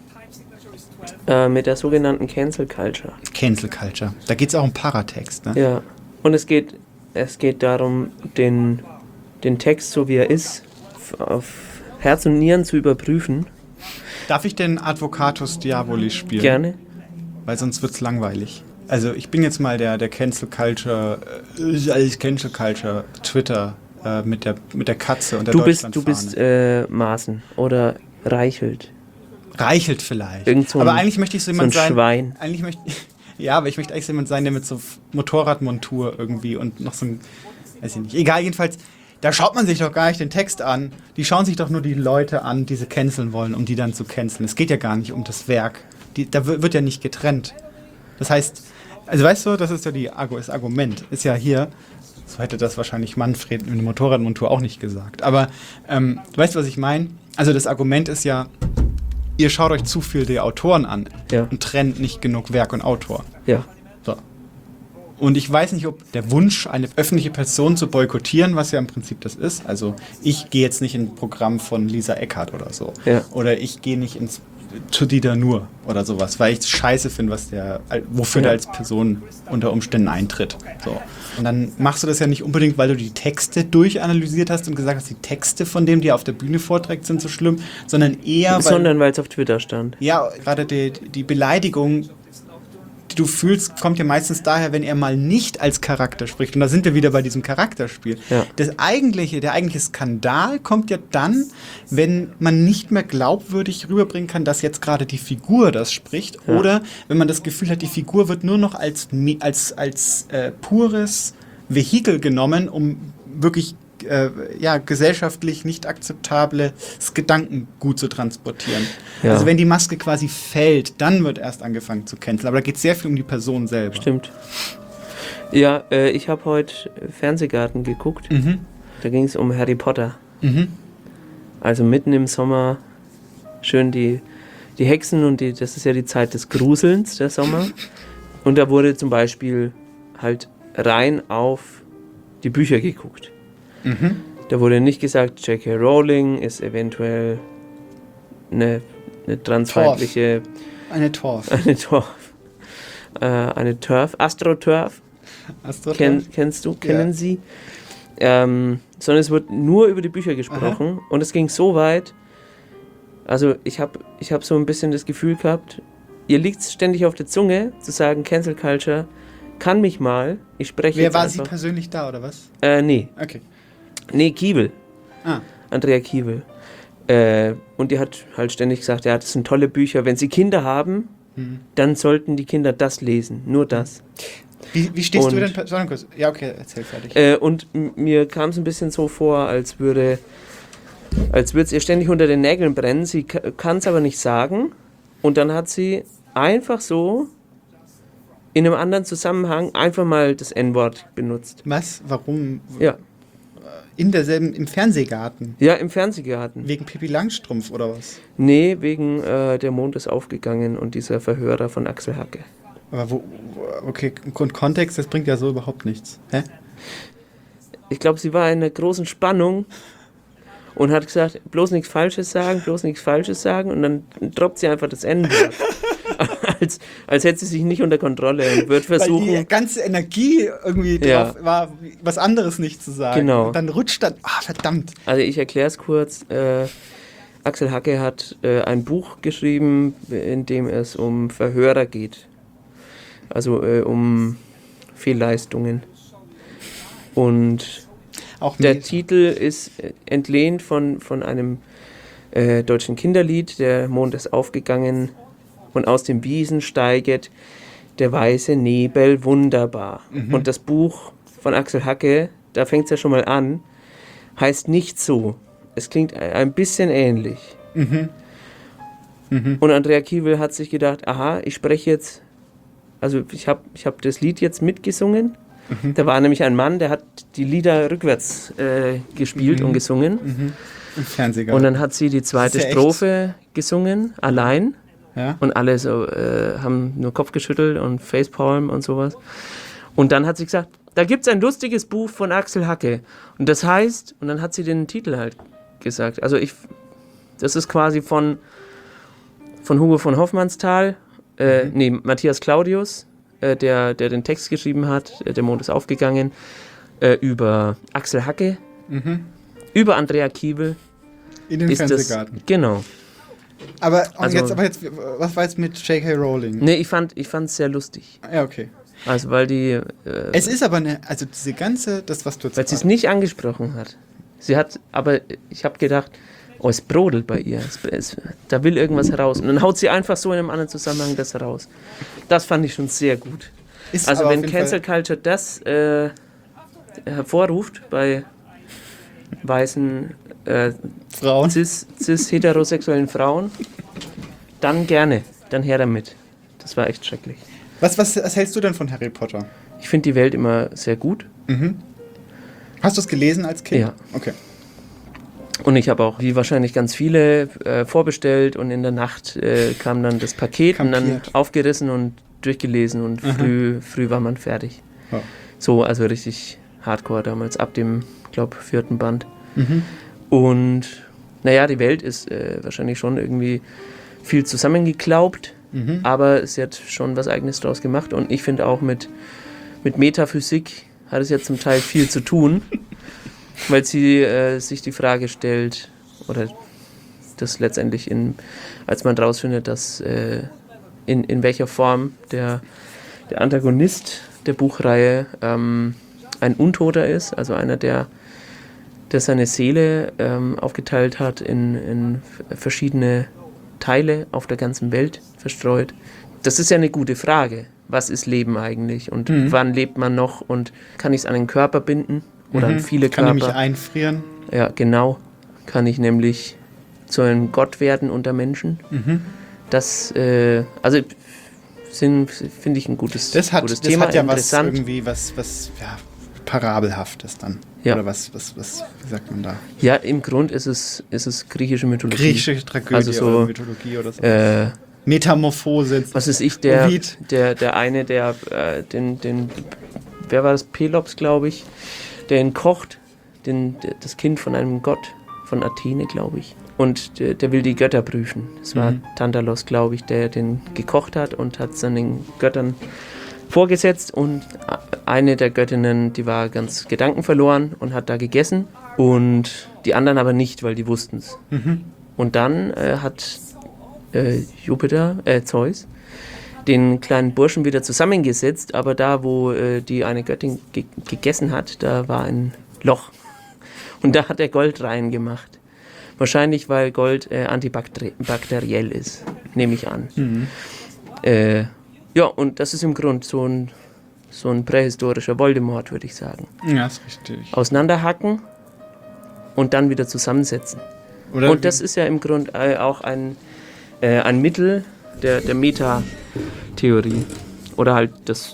äh, mit der sogenannten Cancel Culture? Cancel Culture, da geht es auch um Paratext, ne? Ja, und es geht, es geht darum, den, den Text, so wie er ist, auf Herz und Nieren zu überprüfen. Darf ich den Advocatus Diaboli spielen? Gerne. Weil sonst wird es langweilig. Also ich bin jetzt mal der, der Cancel Culture, äh, alles Cancel Culture, Twitter äh, mit, der, mit der Katze und der Du bist, Deutschlandfahne. du bist äh, Maaßen oder Reichelt. Reichelt vielleicht. Irgend so ein, aber eigentlich möchte ich so jemand so ein sein. Schwein. Eigentlich möchte ja, aber ich möchte eigentlich so jemand sein, der mit so Motorradmontur irgendwie und noch so ein, weiß ich nicht. Egal, jedenfalls, da schaut man sich doch gar nicht den Text an. Die schauen sich doch nur die Leute an, die sie canceln wollen, um die dann zu canceln. Es geht ja gar nicht um das Werk. Die, da wird ja nicht getrennt. Das heißt, also weißt du, das ist ja die, das Argument. Ist ja hier, so hätte das wahrscheinlich Manfred mit der Motorradmontur auch nicht gesagt. Aber ähm, du weißt, was ich meine? Also das Argument ist ja, ihr schaut euch zu viel die Autoren an ja. und trennt nicht genug Werk und Autor. Ja. So. Und ich weiß nicht, ob der Wunsch, eine öffentliche Person zu boykottieren, was ja im Prinzip das ist, also ich gehe jetzt nicht in ein Programm von Lisa Eckhardt oder so. Ja. Oder ich gehe nicht ins zu Dieter Nuhr oder sowas, weil ich es scheiße finde, was der, wofür ja. der als Person unter Umständen eintritt. So. Und dann machst du das ja nicht unbedingt, weil du die Texte durchanalysiert hast und gesagt hast, die Texte von dem, die er auf der Bühne vorträgt, sind so schlimm, sondern eher, weil... Sondern weil es auf Twitter stand. Ja, gerade die, die Beleidigung, die du fühlst, kommt ja meistens daher, wenn er mal nicht als Charakter spricht. Und da sind wir wieder bei diesem Charakterspiel. Ja. Das eigentliche, der eigentliche Skandal kommt ja dann, wenn man nicht mehr glaubwürdig rüberbringen kann, dass jetzt gerade die Figur das spricht. Ja. Oder wenn man das Gefühl hat, die Figur wird nur noch als, als, als äh, pures Vehikel genommen, um wirklich äh, ja, gesellschaftlich nicht akzeptables Gedankengut zu transportieren. Ja. Also wenn die Maske quasi fällt, dann wird erst angefangen zu canceln. Aber da geht es sehr viel um die Person selber. Stimmt. Ja, äh, ich habe heute Fernsehgarten geguckt. Mhm. Da ging es um Harry Potter. Mhm. Also mitten im Sommer schön die, die Hexen und die, das ist ja die Zeit des Gruselns, der Sommer. Und da wurde zum Beispiel halt rein auf die Bücher geguckt. Mhm. Da wurde nicht gesagt, J K Rowling ist eventuell eine, eine transfeindliche... Eine Torf. Eine Torf. Äh, eine Turf. AstroTurf. Astroturf? Ken, kennst du, kennen Ja. Sie? Ähm, sondern es wird nur über die Bücher gesprochen. Aha. Und es ging so weit, also ich habe ich hab so ein bisschen das Gefühl gehabt, ihr liegt ständig auf der Zunge, zu sagen, Cancel Culture kann mich mal, ich spreche Wer jetzt war einfach, sie persönlich da, oder was? Äh, nee. Okay. Nee, Kiewel. Ah. Andrea Kiewel. Äh, und die hat halt ständig gesagt, ja, das sind tolle Bücher. Wenn sie Kinder haben, mhm. dann sollten die Kinder das lesen. Nur das. Wie, wie stehst und, du denn? Sorry, kurz. Ja, okay, erzähl fertig. Äh, und m- mir kam es ein bisschen so vor, als würde als würde es ihr ständig unter den Nägeln brennen. Sie k- kann es aber nicht sagen. Und dann hat sie einfach so in einem anderen Zusammenhang einfach mal das En-Wort benutzt. Was? Warum? Ja. In derselben, im Fernsehgarten? Ja, im Fernsehgarten. Wegen Pippi Langstrumpf oder was? Nee, wegen äh, Der Mond ist aufgegangen und dieser Verhörer von Axel Hacke. Aber wo, okay, und Kontext, das bringt ja so überhaupt nichts. Hä? Ich glaube, sie war in einer großen Spannung und hat gesagt, bloß nichts Falsches sagen, bloß nichts Falsches sagen und dann droppt sie einfach das En-Wort. als, als hätte sie sich nicht unter Kontrolle und wird versuchen... Weil die ganze Energie irgendwie Ja. drauf war, was anderes nicht zu sagen. Genau. Und dann rutscht dann, ah, verdammt. Also ich erkläre es kurz. Äh, Axel Hacke hat äh, ein Buch geschrieben, in dem es um Verhörer geht. Also äh, um Fehlleistungen. Und Auch der Meta. Titel ist entlehnt von, von einem äh, deutschen Kinderlied, Der Mond ist aufgegangen und aus den Wiesen steiget der weiße Nebel wunderbar. Mhm. Und das Buch von Axel Hacke, da fängt es ja schon mal an, heißt nicht so. Es klingt ein bisschen ähnlich. Mhm. Mhm. Und Andrea Kiewel hat sich gedacht, aha, ich spreche jetzt, also ich habe ich hab das Lied jetzt mitgesungen. Mhm. Da war nämlich ein Mann, der hat die Lieder rückwärts äh, gespielt Mhm. und gesungen. Mhm. Im Fernsehgarten. Und dann hat sie die zweite Das ist ja echt- Strophe gesungen, allein. Ja? Und alle so äh, haben nur Kopf geschüttelt und Facepalm und sowas. Und dann hat sie gesagt, da gibt es ein lustiges Buch von Axel Hacke. Und das heißt, und dann hat sie den Titel halt gesagt. Also ich, das ist quasi von, von Hugo von Hoffmannsthal, äh, Mhm. nee, Matthias Claudius, äh, der, der den Text geschrieben hat, äh, Der Mond ist aufgegangen, äh, über Axel Hacke, Mhm. über Andrea Kiewel. In den ist Fernsehgarten. Das, genau. Aber, und Also- jetzt, aber jetzt, was war jetzt mit J K. Rowling? Nee, ich fand ich es sehr lustig. Ja, okay. Also weil die, äh, Es ist aber eine, also diese ganze, das was du jetzt weil sie es nicht angesprochen hat. Sie hat, aber ich habe gedacht, oh, es brodelt bei ihr. Es, es, da will irgendwas heraus. Und dann haut sie einfach so in einem anderen Zusammenhang das heraus. Das fand ich schon sehr gut. Ist Also aber wenn auf jeden Cancel Culture das äh, hervorruft bei weißen äh, Frauen. cis, cis heterosexuellen Frauen, dann gerne, dann her damit. Das war echt schrecklich. Was, was, was hältst du denn von Harry Potter? Ich finde die Welt immer sehr gut. Mhm. Hast du es gelesen als Kind? Ja. Okay. Und ich habe auch, wie wahrscheinlich ganz viele, äh, vorbestellt und in der Nacht äh, kam dann das Paket und dann Kampiert. aufgerissen und durchgelesen und Aha. früh, früh war man fertig. Ja. So, also richtig hardcore damals, ab dem, glaube vierten Band. Mhm. Und naja, die Welt ist äh, wahrscheinlich schon irgendwie viel zusammengeklaubt, Mhm. aber sie hat schon was Eigenes draus gemacht und ich finde auch mit, mit Metaphysik hat es ja zum Teil viel zu tun, weil sie äh, sich die Frage stellt, oder das letztendlich, in, als man rausfindet, dass äh, in, in welcher Form der, der Antagonist der Buchreihe ähm, ein Untoter ist, also einer, der, der seine Seele ähm, aufgeteilt hat in, in verschiedene Teile auf der ganzen Welt verstreut. Das ist ja eine gute Frage. Was ist Leben eigentlich und Mhm. wann lebt man noch und kann ich es an den Körper binden oder Mhm. an viele Kann Körper? ich mich einfrieren? Ja, genau. Kann ich nämlich zu einem Gott werden unter Menschen. Mhm. Das, äh, also finde ich ein gutes, Das hat, gutes das Thema, hat ja was interessant. irgendwie was, was ja, Parabelhaftes dann. Ja. Oder was, was, was, wie sagt man da? Ja, im Grund ist es, ist es griechische Mythologie. Griechische Tragödie Also so, oder Mythologie oder so. Äh, Metamorphose. was ist ich, der, Ovid. der, der eine, der äh, den, den, wer war das, Pelops, glaube ich, der ihn kocht, den, der, das Kind von einem Gott, von Athene, glaube ich. Und der, der will die Götter prüfen. Es war Mhm. Tantalos, glaube ich, der den gekocht hat und hat es dann den Göttern vorgesetzt. Und eine der Göttinnen, die war ganz gedankenverloren und hat da gegessen. Und die anderen aber nicht, weil die wussten es. Mhm. Und dann äh, hat äh, Jupiter, äh, Zeus, den kleinen Burschen wieder zusammengesetzt, aber da, wo äh, die eine Göttin ge gegessen hat, da war ein Loch. Und da hat er Gold reingemacht. Wahrscheinlich, weil Gold äh, antibakteriell ist, nehme ich an. Mhm. Äh, ja, und das ist im Grunde so ein, so ein prähistorischer Voldemort, würde ich sagen. Ja, ist richtig. Auseinanderhacken und dann wieder zusammensetzen. Oder Und das ist ja im Grunde äh, auch ein, äh, ein Mittel der, der Metatheorie Oder halt das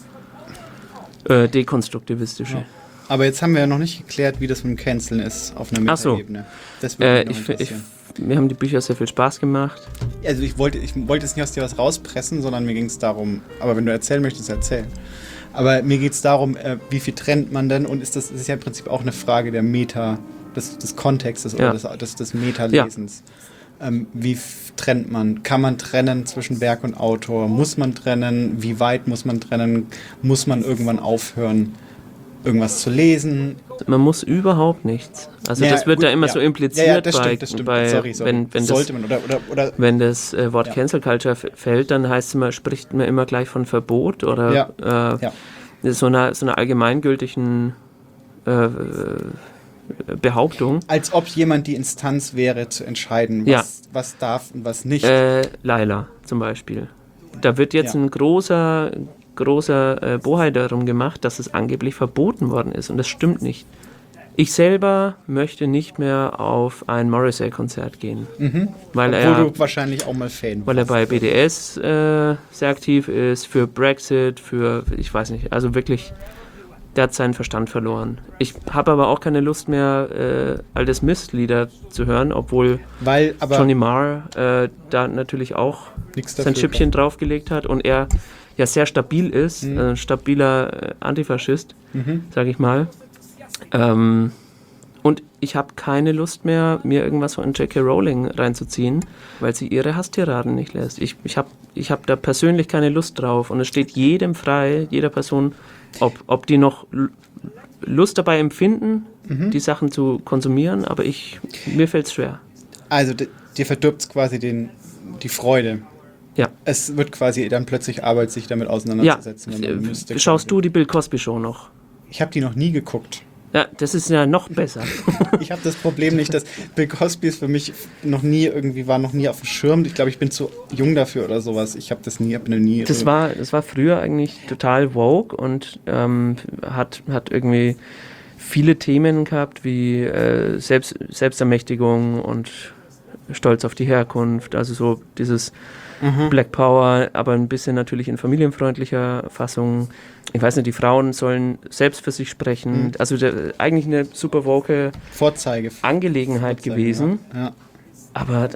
äh, Dekonstruktivistische. Ja. Aber jetzt haben wir ja noch nicht geklärt, wie das mit dem Canceln ist auf einer Ach so. Metaebene. Das würde Äh, mich noch ich, ich, interessieren. mir haben die Bücher sehr viel Spaß gemacht. Also ich wollte, ich wollte jetzt nicht aus dir was rauspressen, sondern mir ging es darum, aber wenn du erzählen möchtest, erzähl. Aber mir geht es darum, äh, wie viel trennt man denn und ist das, das ist ja im Prinzip auch eine Frage der Meta, des, des Kontextes oder Ja. des, des, des Meta-Lesens. Ähm, wie f- trennt man? Kann man trennen zwischen Werk und Autor? Muss man trennen? Wie weit muss man trennen? Muss man irgendwann aufhören, irgendwas zu lesen? Man muss überhaupt nichts. Also Ja, das wird gut, da immer ja. so impliziert Ja, ja, das bei, stimmt, das stimmt. bei Sorry, sorry. wenn, wenn Sollte das, man oder, oder, oder wenn das äh, Wort Ja. Cancel Culture f- fällt, dann heißt es immer, spricht man immer gleich von Verbot oder Ja. Äh, Ja. so einer so einer allgemeingültigen äh, Behauptung. als ob jemand die Instanz wäre, zu entscheiden, was, Ja. was darf und was nicht. Äh, Laila zum Beispiel. Da wird jetzt Ja. ein großer, großer äh, Bohai darum gemacht, dass es angeblich verboten worden ist. Und das stimmt nicht. Ich selber möchte nicht mehr auf ein Morrissey-Konzert gehen. Mhm. Weil Obwohl er, du wahrscheinlich auch mal Fan weil er warst. bei B D S äh, sehr aktiv ist, für Brexit, für, ich weiß nicht, also wirklich, der hat seinen Verstand verloren. Ich habe aber auch keine Lust mehr, äh, all das Mist-Lieder zu hören, obwohl Weil, aber Johnny Marr äh, da natürlich auch nichts sein dafür Schippchen draufgelegt hat und er ja sehr stabil ist, Mhm. ein stabiler äh, Antifaschist, kann. Mhm. sage ich mal. Ähm, und ich habe keine Lust mehr, mir irgendwas von J K. Rowling reinzuziehen, weil sie ihre Hasstiraden nicht lässt. Ich, ich habe ich hab da persönlich keine Lust drauf und es steht jedem frei, jeder Person, ob, ob die noch L- Lust dabei empfinden, Mhm. die Sachen zu konsumieren, aber ich, mir fällt es schwer. Also d- dir verdirbt es quasi den, die Freude. Ja. Es wird quasi dann plötzlich Arbeit, sich damit Ja, auseinanderzusetzen. wenn man äh, müsste schaust quasi. du die Bill Cosby Show noch? Ich habe die noch nie geguckt. Ja, das ist ja noch besser. Ich habe das Problem nicht, dass Bill Cosby ist für mich noch nie irgendwie, war noch nie auf dem Schirm. Ich glaube, ich bin zu jung dafür oder sowas. Ich habe das nie, hab noch nie. Das war, das war früher eigentlich total vogue und ähm, hat, hat irgendwie viele Themen gehabt wie äh, Selbst, Selbstermächtigung und Stolz auf die Herkunft, also so dieses Mhm. Black Power, aber ein bisschen natürlich in familienfreundlicher Fassung. Ich weiß nicht, die Frauen sollen selbst für sich sprechen. Mhm. Also der, eigentlich eine super woke Vorzeige. Angelegenheit Vorzeige, gewesen, Ja. Ja. aber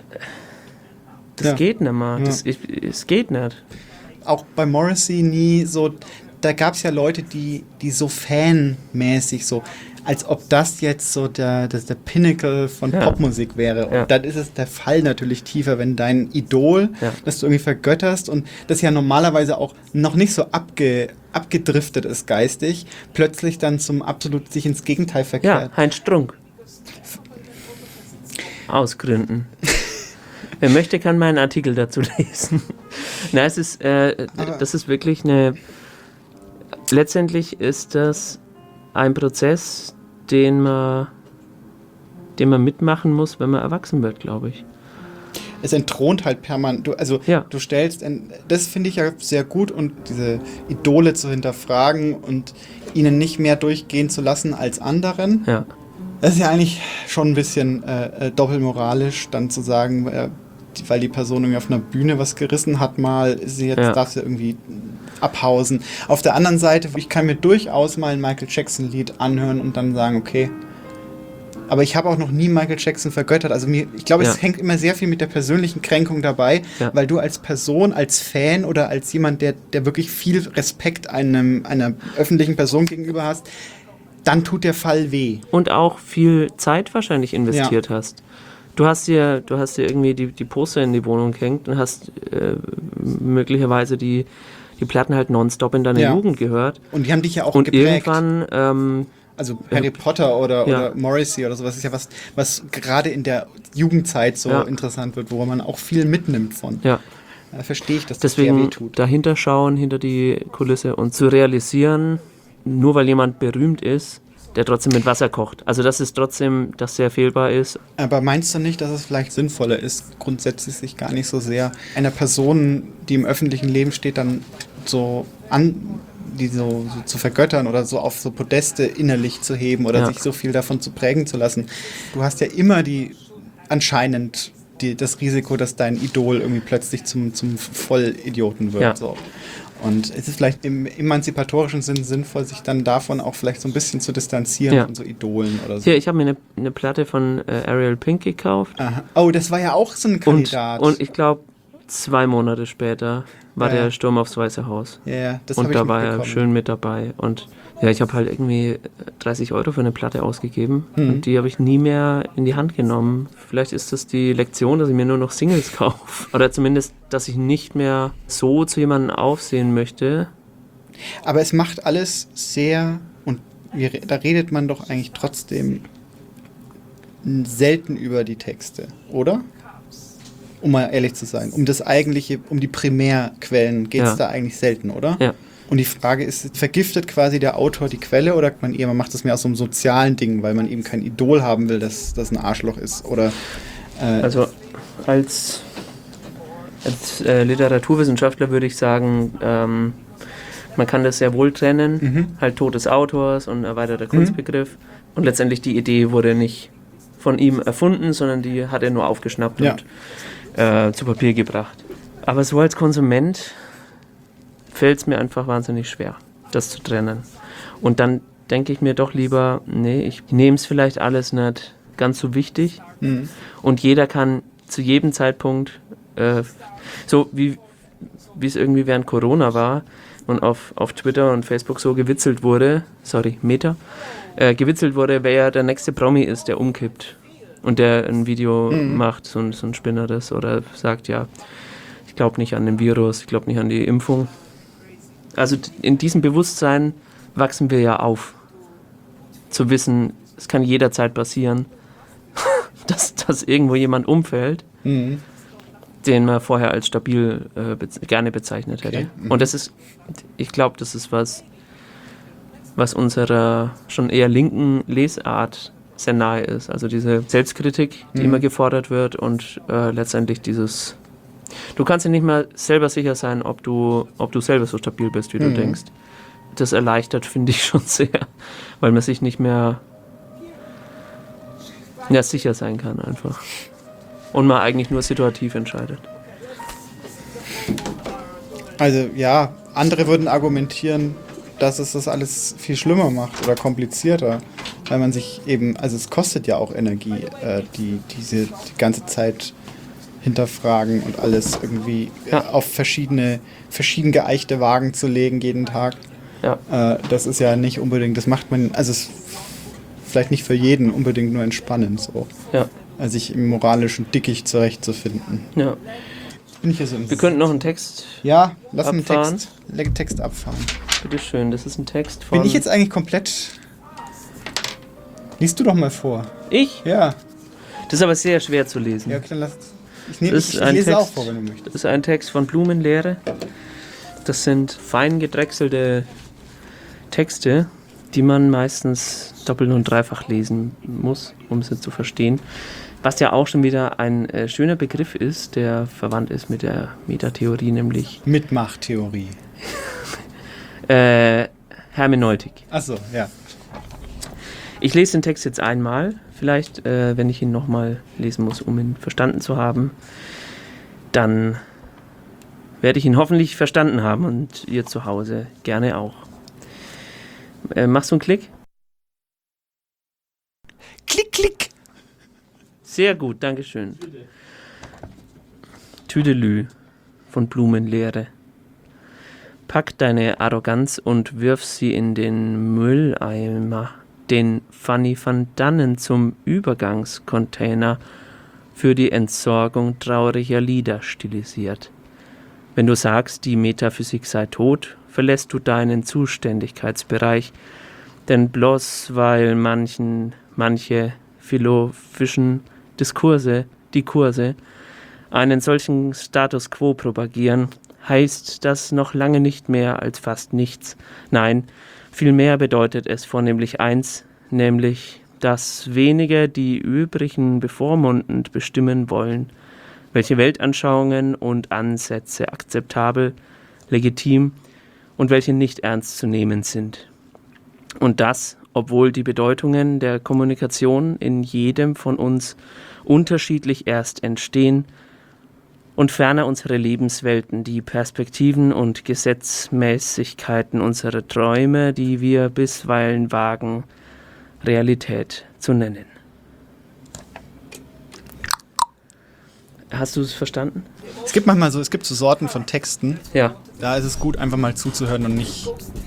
das Ja. geht nicht mehr. Ja. Das, ich, es geht nicht. Auch bei Morrissey nie so, da gab es ja Leute, die, die so fanmäßig so, als ob das jetzt so der, das der Pinnacle von Ja. Popmusik wäre. Und Ja. dann ist es der Fall natürlich tiefer, wenn dein Idol, Ja. das du irgendwie vergötterst und das ja normalerweise auch noch nicht so abge, abgedriftet ist geistig, plötzlich dann zum absolut sich ins Gegenteil verkehrt. Ja, Heinz Strunk. Aus Gründen. Wer möchte, kann meinen Artikel dazu lesen. Na, es ist, äh, das ist wirklich eine. Letztendlich ist das ein Prozess, den man, den man mitmachen muss, wenn man erwachsen wird, glaube ich. Es entthront halt permanent. Du, also Ja. du stellst, ein, das finde ich ja sehr gut und diese Idole zu hinterfragen und ihnen nicht mehr durchgehen zu lassen als anderen. Ja. Das ist ja eigentlich schon ein bisschen äh, äh, doppelmoralisch, dann zu sagen, äh, die, weil die Person irgendwie auf einer Bühne was gerissen hat, mal ist sie jetzt Ja. darf sie irgendwie abhausen. Auf der anderen Seite, ich kann mir durchaus mal ein Michael Jackson Lied anhören und dann sagen, okay. Aber ich habe auch noch nie Michael Jackson vergöttert. Also mir, ich glaube, Ja. es hängt immer sehr viel mit der persönlichen Kränkung dabei, Ja. weil du als Person, als Fan oder als jemand, der, der wirklich viel Respekt einem, einer öffentlichen Person gegenüber hast, dann tut der Fall weh. Und auch viel Zeit wahrscheinlich investiert hast. Du hast dir, du hast dir irgendwie die, die Poster in die Wohnung gehängt und hast äh, möglicherweise die, die Platten halt nonstop in deiner Ja. Jugend gehört. Und die haben dich ja auch Und geprägt. irgendwann, ähm, Also Harry Potter oder, Ja. oder Morrissey oder sowas ist ja was, was gerade in der Jugendzeit so Ja. interessant wird, wo man auch viel mitnimmt von. ja, Da verstehe ich, dass das sehr deswegen weh tut. dahinter schauen, hinter die Kulisse und zu realisieren, nur weil jemand berühmt ist, der trotzdem mit Wasser kocht. Also dass es trotzdem, das sehr fehlbar ist. Aber meinst du nicht, dass es vielleicht sinnvoller ist, grundsätzlich sich gar nicht so sehr einer Person, die im öffentlichen Leben steht, dann so an, die so, so zu vergöttern oder so auf so Podeste innerlich zu heben oder Ja. sich so viel davon zu prägen zu lassen? Du hast ja immer die anscheinend die, das Risiko, dass dein Idol irgendwie plötzlich zum, zum Vollidioten wird. Ja. So. Und es ist vielleicht im emanzipatorischen Sinn sinnvoll, sich dann davon auch vielleicht so ein bisschen zu distanzieren Ja. von so Idolen oder so. Hier, ich habe mir eine, eine Platte von äh, Ariel Pink gekauft. Aha. Oh, das war ja auch so ein Und, Kandidat. und ich glaube, zwei Monate später war Ja. der Sturm aufs Weiße Haus. ja, ja, das hab Und ich da war er mitbekommen. schön mit dabei. Und ja, ich habe halt irgendwie dreißig Euro für eine Platte ausgegeben. Mhm. Und die habe ich nie mehr in die Hand genommen. Vielleicht ist das die Lektion, dass ich mir nur noch Singles kaufe. Oder zumindest, dass ich nicht mehr so zu jemandem aufsehen möchte. Aber es macht alles sehr, und wir, da redet man doch eigentlich trotzdem selten über die Texte, oder? Um mal ehrlich zu sein. Um das eigentliche, um die Primärquellen geht es Ja. da eigentlich selten, oder? Ja. Und die Frage ist, vergiftet quasi der Autor die Quelle oder man eher, man macht das mehr aus so einem sozialen Ding, weil man eben kein Idol haben will, das, das ein Arschloch ist? Oder äh, Also als, als äh, Literaturwissenschaftler würde ich sagen, ähm, man kann das sehr wohl trennen. Mhm. Halt Tod des Autors und erweiterter Kunstbegriff. Und letztendlich die Idee wurde nicht von ihm erfunden, sondern die hat er nur aufgeschnappt Ja. und äh, zu Papier gebracht. Aber so als Konsument fällt es mir einfach wahnsinnig schwer, das zu trennen. Und dann denke ich mir doch lieber, nee, ich nehme es vielleicht alles nicht ganz so wichtig. Mhm. Und jeder kann zu jedem Zeitpunkt, äh, so wie wie es irgendwie während Corona war und auf, auf Twitter und Facebook so gewitzelt wurde, sorry, Meta, äh, gewitzelt wurde, wer ja der nächste Promi ist, der umkippt und der ein Video Mhm. macht, so ein, so ein Spinner das, oder sagt, ja, ich glaube nicht an den Virus, ich glaube nicht an die Impfung. Also d- in diesem Bewusstsein wachsen wir ja auf. Zu wissen, es kann jederzeit passieren, dass, dass irgendwo jemand umfällt, Mhm. den man vorher als stabil äh, bez- gerne bezeichnet hätte. Okay, mhm. Und das ist, ich glaube, das ist was, was unserer schon eher linken Lesart sehr nahe ist. Also diese Selbstkritik, die Mhm. immer gefordert wird und äh, letztendlich dieses, du kannst dir nicht mal selber sicher sein, ob du, ob du selber so stabil bist, wie Mhm. du denkst. Das erleichtert, finde ich, schon sehr, weil man sich nicht mehr ja, sicher sein kann einfach. Und man eigentlich nur situativ entscheidet. Also ja, andere würden argumentieren, dass es das alles viel schlimmer macht oder komplizierter, weil man sich eben, also es kostet ja auch Energie, äh, die diese die ganze Zeit hinterfragen und alles irgendwie äh, Ja. auf verschiedene, verschieden geeichte Wagen zu legen jeden Tag. Ja. Äh, das ist ja nicht unbedingt, das macht man, also es ist vielleicht nicht für jeden unbedingt nur entspannend so. Ja. Also sich im moralischen Dickicht zurechtzufinden. Ja. Bin ich hier so im Wir könnten noch einen Text. Ja, lass einen abfahren. Text, le- Text abfahren. Bitteschön, das ist ein Text von. Bin ich jetzt eigentlich komplett. Liest du doch mal vor. Ich? Ja. Das ist aber sehr schwer zu lesen. Ja, okay, dann lass. Ich, nehm, Das ich, ist ich ein lese Text. auch vor, wenn du möchtest. Das ist ein Text von Blumenlehre. Das sind fein gedrechselte Texte, die man meistens doppelt und dreifach lesen muss, um sie zu verstehen. Was ja auch schon wieder ein äh, schöner Begriff ist, der verwandt ist mit der Metatheorie, nämlich Mitmachtheorie. äh, Hermeneutik. Achso, ja. Ich lese den Text jetzt einmal, vielleicht, äh, wenn ich ihn nochmal lesen muss, um ihn verstanden zu haben, dann werde ich ihn hoffentlich verstanden haben und ihr zu Hause gerne auch. Äh, machst du einen Klick? Klick, klick. Sehr gut, Dankeschön. Tüdelü von Blumenlehre. Pack deine Arroganz und wirf sie in den Mülleimer, den Fanny van Dannen zum Übergangscontainer für die Entsorgung trauriger Lieder stilisiert. Wenn du sagst, die Metaphysik sei tot, verlässt du deinen Zuständigkeitsbereich, denn bloß weil manchen, manche philosophischen Diskurse, die Kurse, einen solchen Status quo propagieren, heißt das noch lange nicht mehr als fast nichts. Nein, vielmehr bedeutet es vornehmlich eins, nämlich, dass wenige die übrigen bevormundend bestimmen wollen, welche Weltanschauungen und Ansätze akzeptabel, legitim und welche nicht ernst zu nehmen sind. Und das, obwohl die Bedeutungen der Kommunikation in jedem von uns unterschiedlich erst entstehen und ferner unsere Lebenswelten, die Perspektiven und Gesetzmäßigkeiten unserer Träume, die wir bisweilen wagen, Realität zu nennen. Hast du es verstanden? Es gibt manchmal so, es gibt so Sorten von Texten. Ja. Da ist es gut, einfach mal zuzuhören und nicht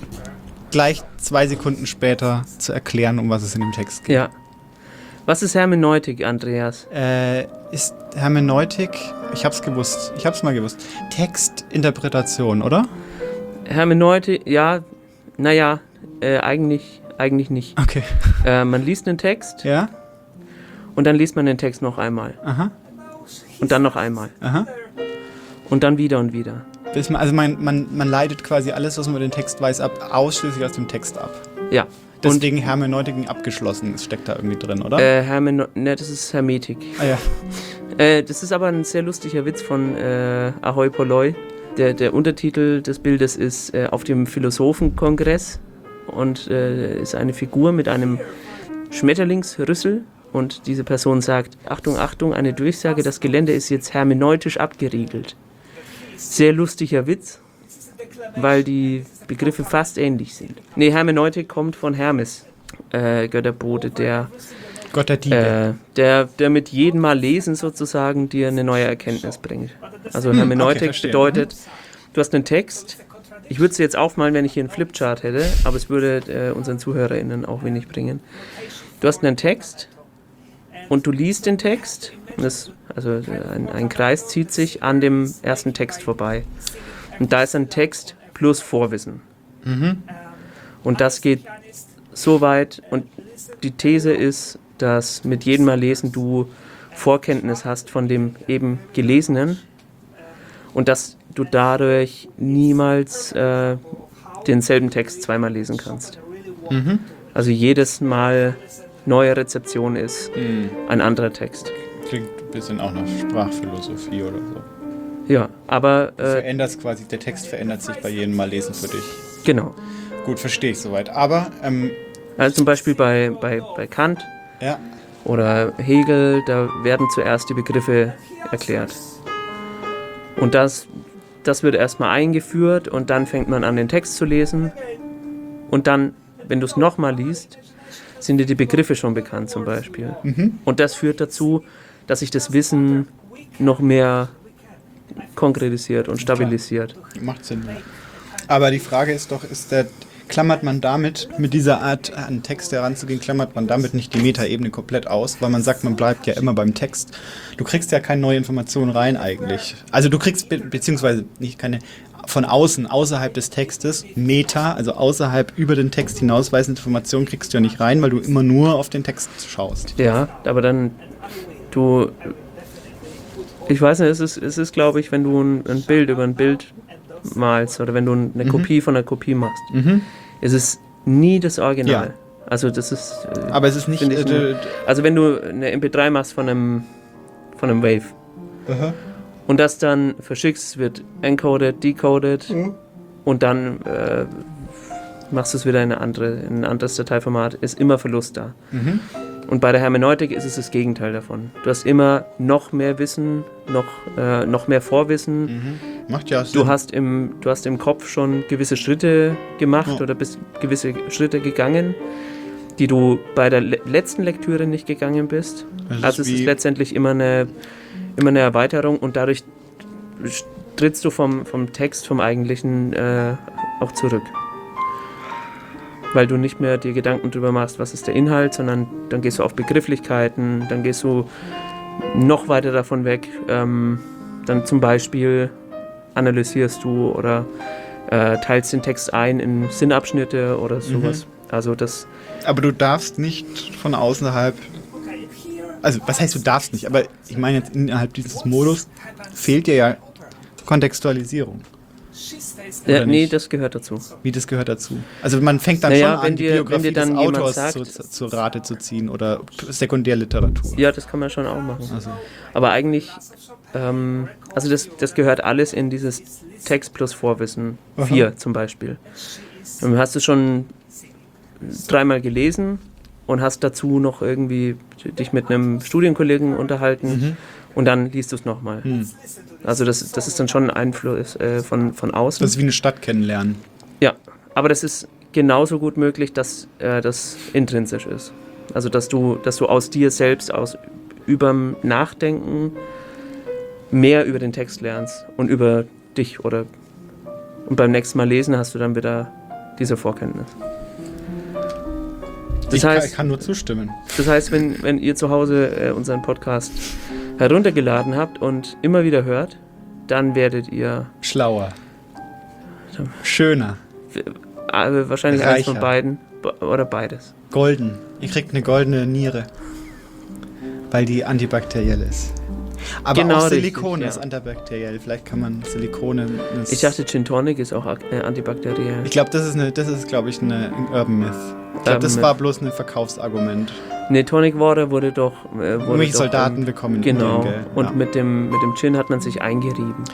gleich zwei Sekunden später zu erklären, um was es in dem Text geht. Ja. Was ist Hermeneutik, Andreas? Äh, ist Hermeneutik, ich hab's gewusst, ich hab's mal gewusst, Textinterpretation, oder? Hermeneutik, ja, naja, äh, eigentlich, eigentlich nicht. Okay. Äh, man liest einen Text Ja? und dann liest man den Text noch einmal. Aha. Und dann noch einmal. Aha. Und dann wieder und wieder. Bis man, also man, man, man leitet quasi alles, was man über den Text weiß, ab, ausschließlich aus dem Text ab. Ja. Deswegen Hermeneutik abgeschlossen, das steckt da irgendwie drin, oder? Äh, Hermeno- ne, das ist Hermetik. Ah ja. Äh, das ist aber ein sehr lustiger Witz von äh, Ahoi Polloi. Der, der Untertitel des Bildes ist äh, auf dem Philosophenkongress und äh, ist eine Figur mit einem Schmetterlingsrüssel und diese Person sagt, Achtung, Achtung, eine Durchsage, das Gelände ist jetzt hermeneutisch abgeriegelt. Sehr lustiger Witz, weil die Begriffe fast ähnlich sind. Nee, Hermeneutik kommt von Hermes, äh, Götterbote, der Gott der Diebe. Äh, der, der mit jedem Mal lesen sozusagen dir eine neue Erkenntnis bringt. Also Hermeneutik okay, bedeutet, du hast einen Text, ich würde es jetzt aufmalen, wenn ich hier einen Flipchart hätte, aber es würde äh, unseren ZuhörerInnen auch wenig bringen. Du hast einen Text und du liest den Text, und das, also ein, ein Kreis zieht sich an dem ersten Text vorbei. Und da ist ein Text plus Vorwissen. Mhm. Und das geht so weit und die These ist, dass mit jedem Mal lesen du Vorkenntnis hast von dem eben Gelesenen und dass du dadurch niemals äh, denselben Text zweimal lesen kannst. Mhm. Also jedes Mal neue Rezeption ist Mhm. ein anderer Text. Klingt ein bisschen auch nach Sprachphilosophie oder so. Ja, aber Du äh, veränderst quasi, der Text verändert sich bei jedem Mal lesen für dich. genau. Gut, verstehe ich soweit. Aber, ähm, Also zum Beispiel bei, bei, bei Kant ja, oder Hegel, da werden zuerst die Begriffe erklärt. Und das, das wird erstmal eingeführt und dann fängt man an, den Text zu lesen. Und dann, wenn du es nochmal liest, sind dir die Begriffe schon bekannt zum Beispiel. Mhm. Und das führt dazu, dass sich das Wissen noch mehr konkretisiert und stabilisiert. macht Sinn. Aber die Frage ist doch, ist der, klammert man damit, mit dieser Art an Text heranzugehen, klammert man damit nicht die Metaebene komplett aus, weil man sagt, man bleibt ja immer beim Text. Du kriegst ja keine neue Information rein eigentlich. Also du kriegst, be- beziehungsweise nicht keine, von außen, außerhalb des Textes, Meta, also außerhalb über den Text hinausweisende Informationen kriegst du ja nicht rein, weil du immer nur auf den Text schaust. Ja, aber dann, du, ich weiß nicht, es ist, es ist glaube ich, wenn du ein, ein Bild über ein Bild malst oder wenn du eine Mhm. Kopie von einer Kopie machst, Mhm. ist es nie das Original. Ja. Also das ist, äh, Aber es ist nicht... Finde ich Äh, also wenn du eine M P drei machst von einem, von einem Wave aha. und das dann verschickst, wird encoded, decoded Mhm. und dann äh, machst du es wieder in, eine andere, in ein anderes Dateiformat, ist immer Verlust da. Mhm. Und bei der Hermeneutik ist es das Gegenteil davon. Du hast immer noch mehr Wissen, noch, äh, noch mehr Vorwissen. Mhm. Macht ja Sinn. Du hast, im, du hast im Kopf schon gewisse Schritte gemacht Ja. oder bist gewisse Schritte gegangen, die du bei der le- letzten Lektüre nicht gegangen bist. Das ist Also es wie- ist letztendlich immer eine, immer eine Erweiterung und dadurch trittst du vom, vom Text, vom eigentlichen äh, auch zurück. Weil du nicht mehr dir Gedanken drüber machst, was ist der Inhalt, sondern dann gehst du auf Begrifflichkeiten, dann gehst du noch weiter davon weg. Ähm, dann zum Beispiel analysierst du oder äh, teilst den Text ein in Sinnabschnitte oder sowas. Also das, Aber du darfst nicht von außerhalb, also was heißt du darfst nicht, aber ich meine jetzt innerhalb dieses Modus fehlt dir ja Kontextualisierung. ja, Oder nee, nicht? das gehört dazu. Wie das gehört dazu? Also man fängt dann Naja, schon wenn an, die dir- wenn Biografie dir dann des jemand Autors sagt- zu, zu, zu Rate zu ziehen oder Sekundärliteratur. Ja, das kann man schon auch machen. Also, Aber eigentlich, ähm, also das, das gehört alles in dieses Text plus Vorwissen Aha. vier zum Beispiel. Dann hast du schon dreimal gelesen und hast dazu noch irgendwie dich mit einem Studienkollegen unterhalten Mhm. und dann liest du es nochmal. Hm. Also das, das ist dann schon ein Einfluss äh, von, von außen. Das ist wie eine Stadt kennenlernen. Ja, aber das ist genauso gut möglich, dass äh, das intrinsisch ist. Also dass du, dass du aus dir selbst, aus überm Nachdenken mehr über den Text lernst und über dich oder und beim nächsten Mal lesen hast du dann wieder diese Vorkenntnis. Das ich, kann, heißt, ich kann nur zustimmen. das heißt, wenn, wenn ihr zu Hause äh, unseren Podcast heruntergeladen habt und immer wieder hört, dann werdet ihr Schlauer. Schöner. äh, wahrscheinlich eins von Reicher. beiden be- oder beides. Golden. Ihr kriegt eine goldene Niere. Weil die antibakteriell ist. Aber Genau auch richtig, Silikon ja. ist antibakteriell. Vielleicht kann man Silikone... Ich dachte, Gin Tonic ist auch ak- äh, antibakteriell. Ich glaube, das ist, eine, das ist glaube ich, eine, ein Urban Myth. Ich glaube, Urban das Myth. war bloß ein Verkaufsargument. Nee, Tonic Water wurde doch... Äh, wurde Irgendwelche doch, Soldaten ähm, bekommen in Genau. Indien, gell? Und Ja. mit, dem, mit dem Gin hat man sich eingerieben.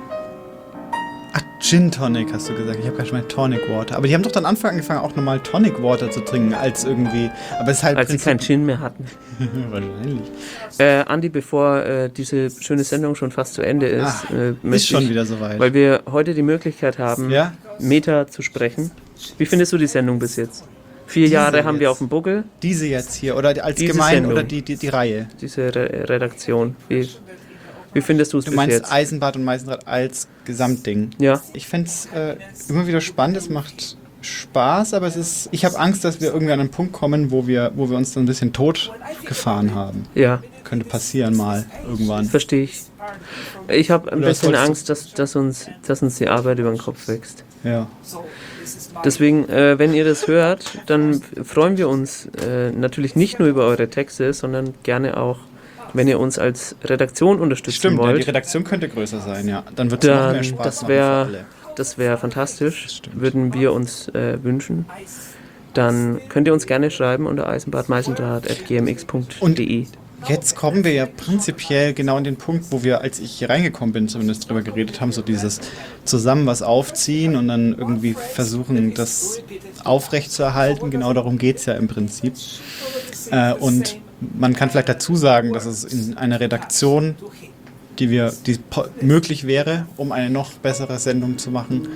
Ach, Gin Tonic hast du gesagt. Ich habe gerade schon mal Tonic Water. Aber die haben doch dann Anfang angefangen, auch normal Tonic Water zu trinken, als irgendwie... Aber es ist halt... Als sie kein Gin mehr hatten. Wahrscheinlich. Äh, Andi, bevor äh, diese schöne Sendung schon fast zu Ende ist, Ah, äh, ist möchte schon ich, wieder soweit. weil wir heute die Möglichkeit haben, Ja? Meta zu sprechen. Wie findest du die Sendung bis jetzt? Vier Diese Jahre haben wir jetzt. auf dem Buckel, Diese jetzt hier. Oder als Diese gemein Sendung. oder die, die, die Reihe. diese Re Redaktion. Wie, wie findest du es Du bis meinst jetzt? Eisenbad und Meisendraht als Gesamtding. Ja, Ich fände es äh, immer wieder spannend, es macht Spaß, aber es ist. Ich habe Angst, dass wir irgendwie an einen Punkt kommen, wo wir, wo wir uns dann ein bisschen tot gefahren haben. ja, Könnte passieren mal irgendwann. verstehe ich. Ich habe ein Oder bisschen sollst du- Angst, dass, dass, uns, dass uns die Arbeit über den Kopf wächst. Ja. Deswegen, äh, wenn ihr das hört, dann freuen wir uns äh, natürlich nicht nur über eure Texte, sondern gerne auch, wenn ihr uns als Redaktion unterstützen Stimmt, ja, die wollt. Redaktion könnte größer sein, ja. Dann wird es noch mehr Dann, Spaß das machen wäre für alle. das wär fantastisch, stimmt. würden wir uns äh, wünschen. Dann könnt ihr uns gerne schreiben unter eisenbadmeisendraht at g m x punkt d e. Jetzt kommen wir ja prinzipiell genau an den Punkt, wo wir, als ich hier reingekommen bin, zumindest drüber geredet haben, so dieses zusammen was aufziehen und dann irgendwie versuchen, das aufrechtzuerhalten. Genau darum geht es ja im Prinzip. Äh, und man kann vielleicht dazu sagen, dass es in einer Redaktion, die wir, die po- möglich wäre, um eine noch bessere Sendung zu machen,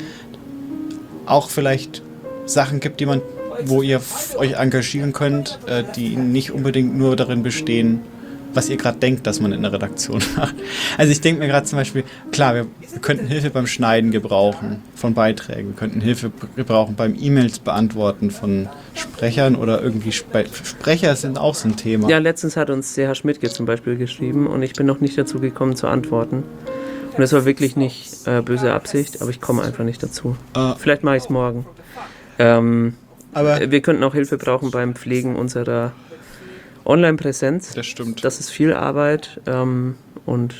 auch vielleicht Sachen gibt, die man, wo ihr f- euch engagieren könnt, äh, die nicht unbedingt nur darin bestehen, was ihr gerade denkt, dass man in der Redaktion macht. Also ich denke mir gerade zum Beispiel, klar, wir, wir könnten Hilfe beim Schneiden gebrauchen von Beiträgen, wir könnten Hilfe gebrauchen beim E-Mails beantworten von Sprechern oder irgendwie Spe Sprecher sind auch so ein Thema. Ja, letztens hat uns der Herr Schmidtke zum Beispiel geschrieben und ich bin noch nicht dazu gekommen zu antworten. Und das war wirklich nicht äh, böse Absicht, aber ich komme einfach nicht dazu. Äh, Vielleicht mache ich es morgen. Ähm, aber wir könnten auch Hilfe brauchen beim Pflegen unserer Online-Präsenz. das stimmt. Das ist viel Arbeit ähm, und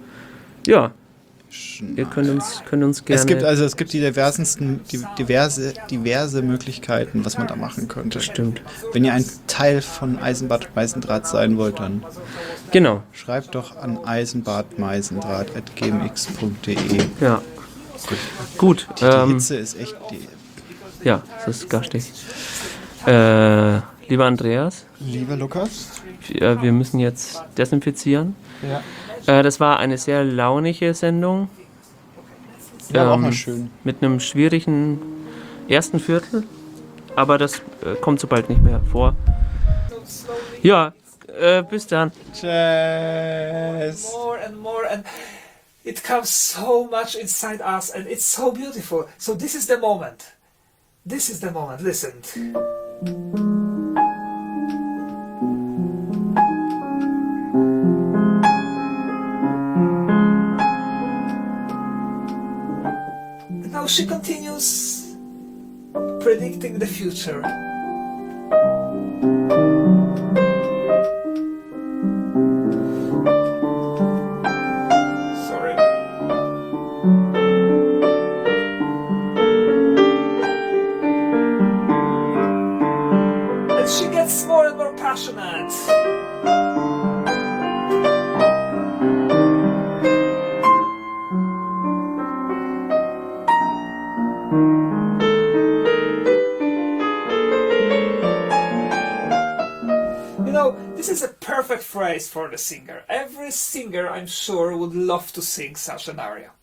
ja, ihr könnt uns, könnt uns gerne... Es gibt also es gibt die diversesten, die, diverse, diverse Möglichkeiten, was man da machen könnte. Stimmt. Wenn ihr ein Teil von Eisenbad und Meisendraht sein wollt, dann Genau, schreibt doch an eisenbadmeisendraht at g m x punkt d e. ja. Gut, Die, die ähm, Hitze ist echt die. ja, das ist garstig. Äh, lieber Andreas, Lieber Lukas? wir, wir müssen jetzt desinfizieren. Ja. Äh, das war eine sehr launige Sendung. Ja, war auch Ähm, mal schön. Mit einem schwierigen ersten Viertel, aber das äh, kommt so bald nicht mehr vor. Ja, äh, bis dann. Tschüss. More and more, and it comes so much inside us, and it's so beautiful. So this is the moment. This is the moment. Listen. And now she continues predicting the future. Sorry. And she gets more and more passionate. This is a perfect phrase for the singer. Every singer, I'm sure, would love to sing such an aria.